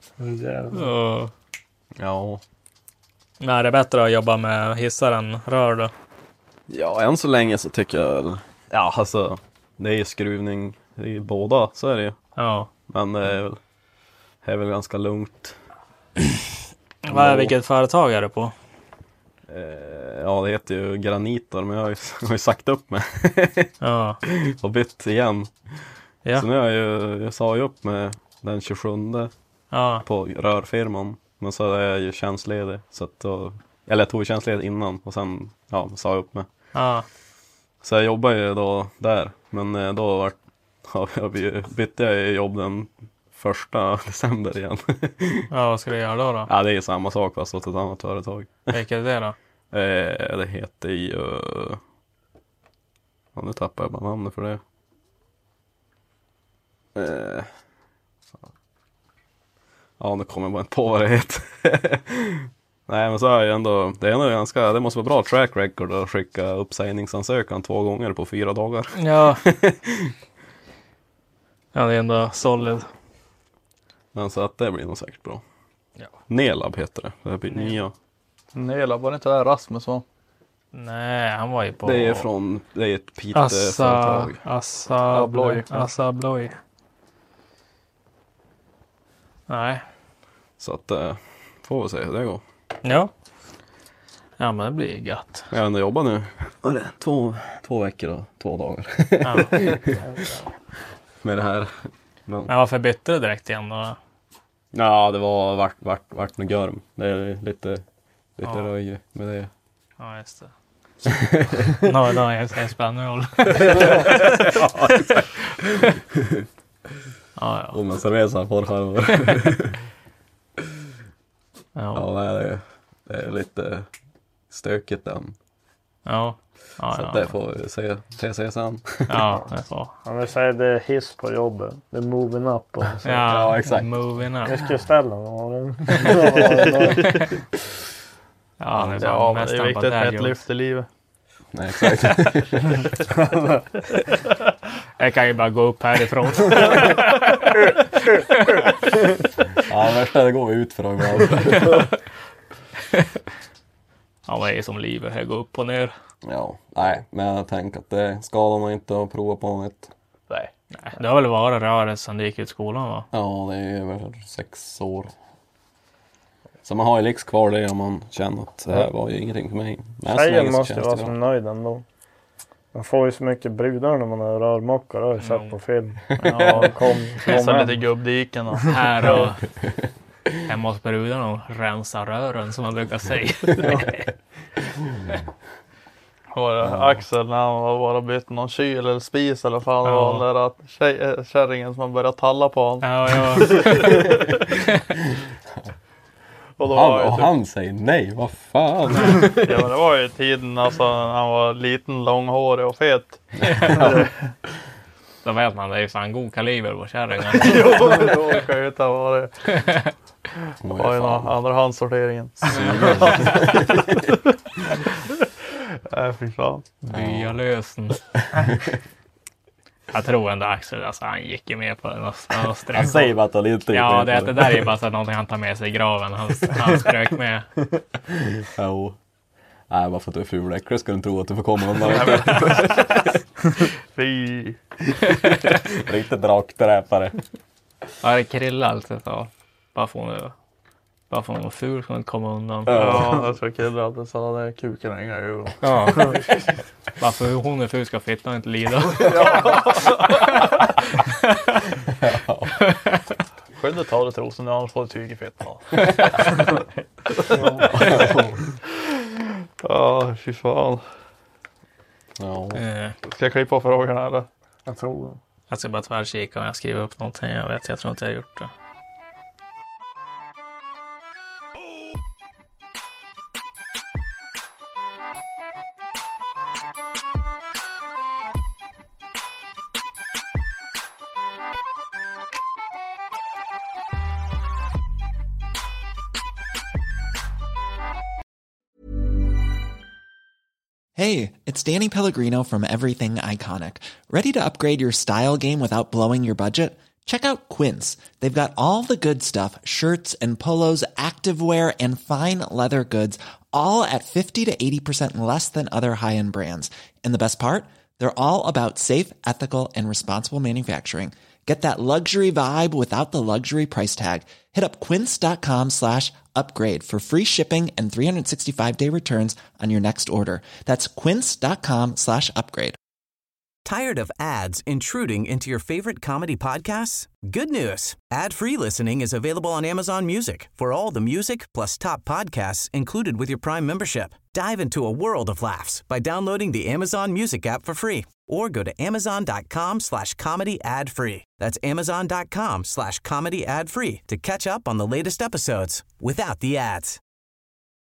Ja. Nej, det är bättre att jobba med hissar än rör då. Ja, än så länge så tycker jag alltså det är skruvning i båda, så är det ju. Ja. Men det är väl ganska lugnt. Vilket företag är du på? Ja, det heter ju Granitor, men jag har ju sagt upp mig. Ja. Och bytt igen. Ja. Så nu har jag sa ju upp med den 27 på rörfirman. Men så är jag ju tjänstledig. Så att eller jag tog tjänstledig innan och sen sa jag upp mig. Ja. Så jag jobbar ju då där. Men då bytte jag jobb den 1 december igen. Ja, vad ska du göra då? Ja, det är samma sak fast åt ett annat företag. Vilket är det då? Det heter ju... nu tappar jag bara namnet för det. Nu kommer jag bara inte på vad det heter. Nej, men så är jag ändå... Det är ändå ganska... Det måste vara bra track record att skicka uppsägningsansökan 2 gånger på 4 dagar. Ja. Ja, det är ändå solid. Men så att det blir nog säkert bra. Ja. Nelab heter det. Det blir nya. Nelab, var det inte där Rasmus va? Nej, han var ju på... Det är ett Pite-företag. Assa Abloy. Nej. Så att får vi se hur det går. Ja. Ja, men det blir gött. Jag har ändå jobbat nu. Vad är det? 2 veckor och 2 dagar. Ja. Med det här. Men varför bytte du direkt igen då? Ja, det var vart med görm. Det är lite röj med det. Ja, just det. Jag spelar roll. Ja. Och man cerveza på själv. Ja, det är lite stökigt än. Ja. Så det får vi se sen. Ja, det får. Han vill säga det är hiss på jobbet. Det är moving up. Och så. Ja, exakt. Moving up. Jag ska ställa den. Ja, det är viktigt med ett lyft i livet. Nej, exakt. Jag kan ju bara gå upp härifrån. Ja, det värsta är att gå ut för dem. Ja, vad är det som livet? Jag går upp och ner. Ja, nej, men jag tänker att det skadar man inte att prova på något. Nej, det har väl varit rörelse sen du gick ut skolan va? Ja, det är ju över 6 år. Så man har ju liksom kvar det om man känner att det här var ju ingenting för mig. Tjejen måste ju vara så nöjd ändå. Man får ju så mycket brudar när man är rörmokare, har jag sett på film. Ja, kom lite gubbdiken och här och hemma hos brudarna och rensa rören som man brukar säga. Axel när han var bara bytt någon kyl eller spis eller fan var den där kärringen som började talla på honom. Ja. Och han säger nej, vad fan. Ja, men det var ju tiden alltså när han var liten, långhårig och fet. Då vet man, det är ju fan god kaliber på kärringen. Jo, det kan ju inte ha varit. Det var ju någon andrahandssorteringen. Fy fan. Byalösen. Jag tror ändå Axel, alltså, han gick ju med på den. Han säger bara att han inte gick med det där är bara så någonting han tar med sig i graven. Han strök med. Jo. Nej, bara för att du är ful äcklig ska du inte tro att du får komma undan. Fy. Riktigt drakdräpare. Ja, det krilla alltså. Så. Bara för hon var ful kan inte komma undan. Ja, jag tror Krilla alltid sa det. Kuken hänger ju. Ja. Bara för hon är ful ska fittan inte lida. Skyddet tar det trosen när han får tyg i fittan. Ja, fy fan. Ja. Ska jag klippa på frågorna eller? Jag tror det. Jag ska bara tvärkika om jag skriver upp någonting. Jag tror inte jag har gjort det. Hey, it's Danny Pellegrino from Everything Iconic. Ready to upgrade your style game without blowing your budget? Check out Quince. They've got all the good stuff, shirts and polos, activewear, and fine leather goods, all at 50 to 80% less than other high-end brands. And the best part? They're all about safe, ethical, and responsible manufacturing. Get that luxury vibe without the luxury price tag. Hit up quince.com/upgrade for free shipping and 365-day returns on your next order. That's quince.com/upgrade. Tired of ads intruding into your favorite comedy podcasts? Good news. Ad-free listening is available on Amazon Music for all the music plus top podcasts included with your Prime membership. Dive into a world of laughs by downloading the Amazon Music app for free or go to amazon.com/comedy ad-free. That's amazon.com/comedy ad-free to catch up on the latest episodes without the ads.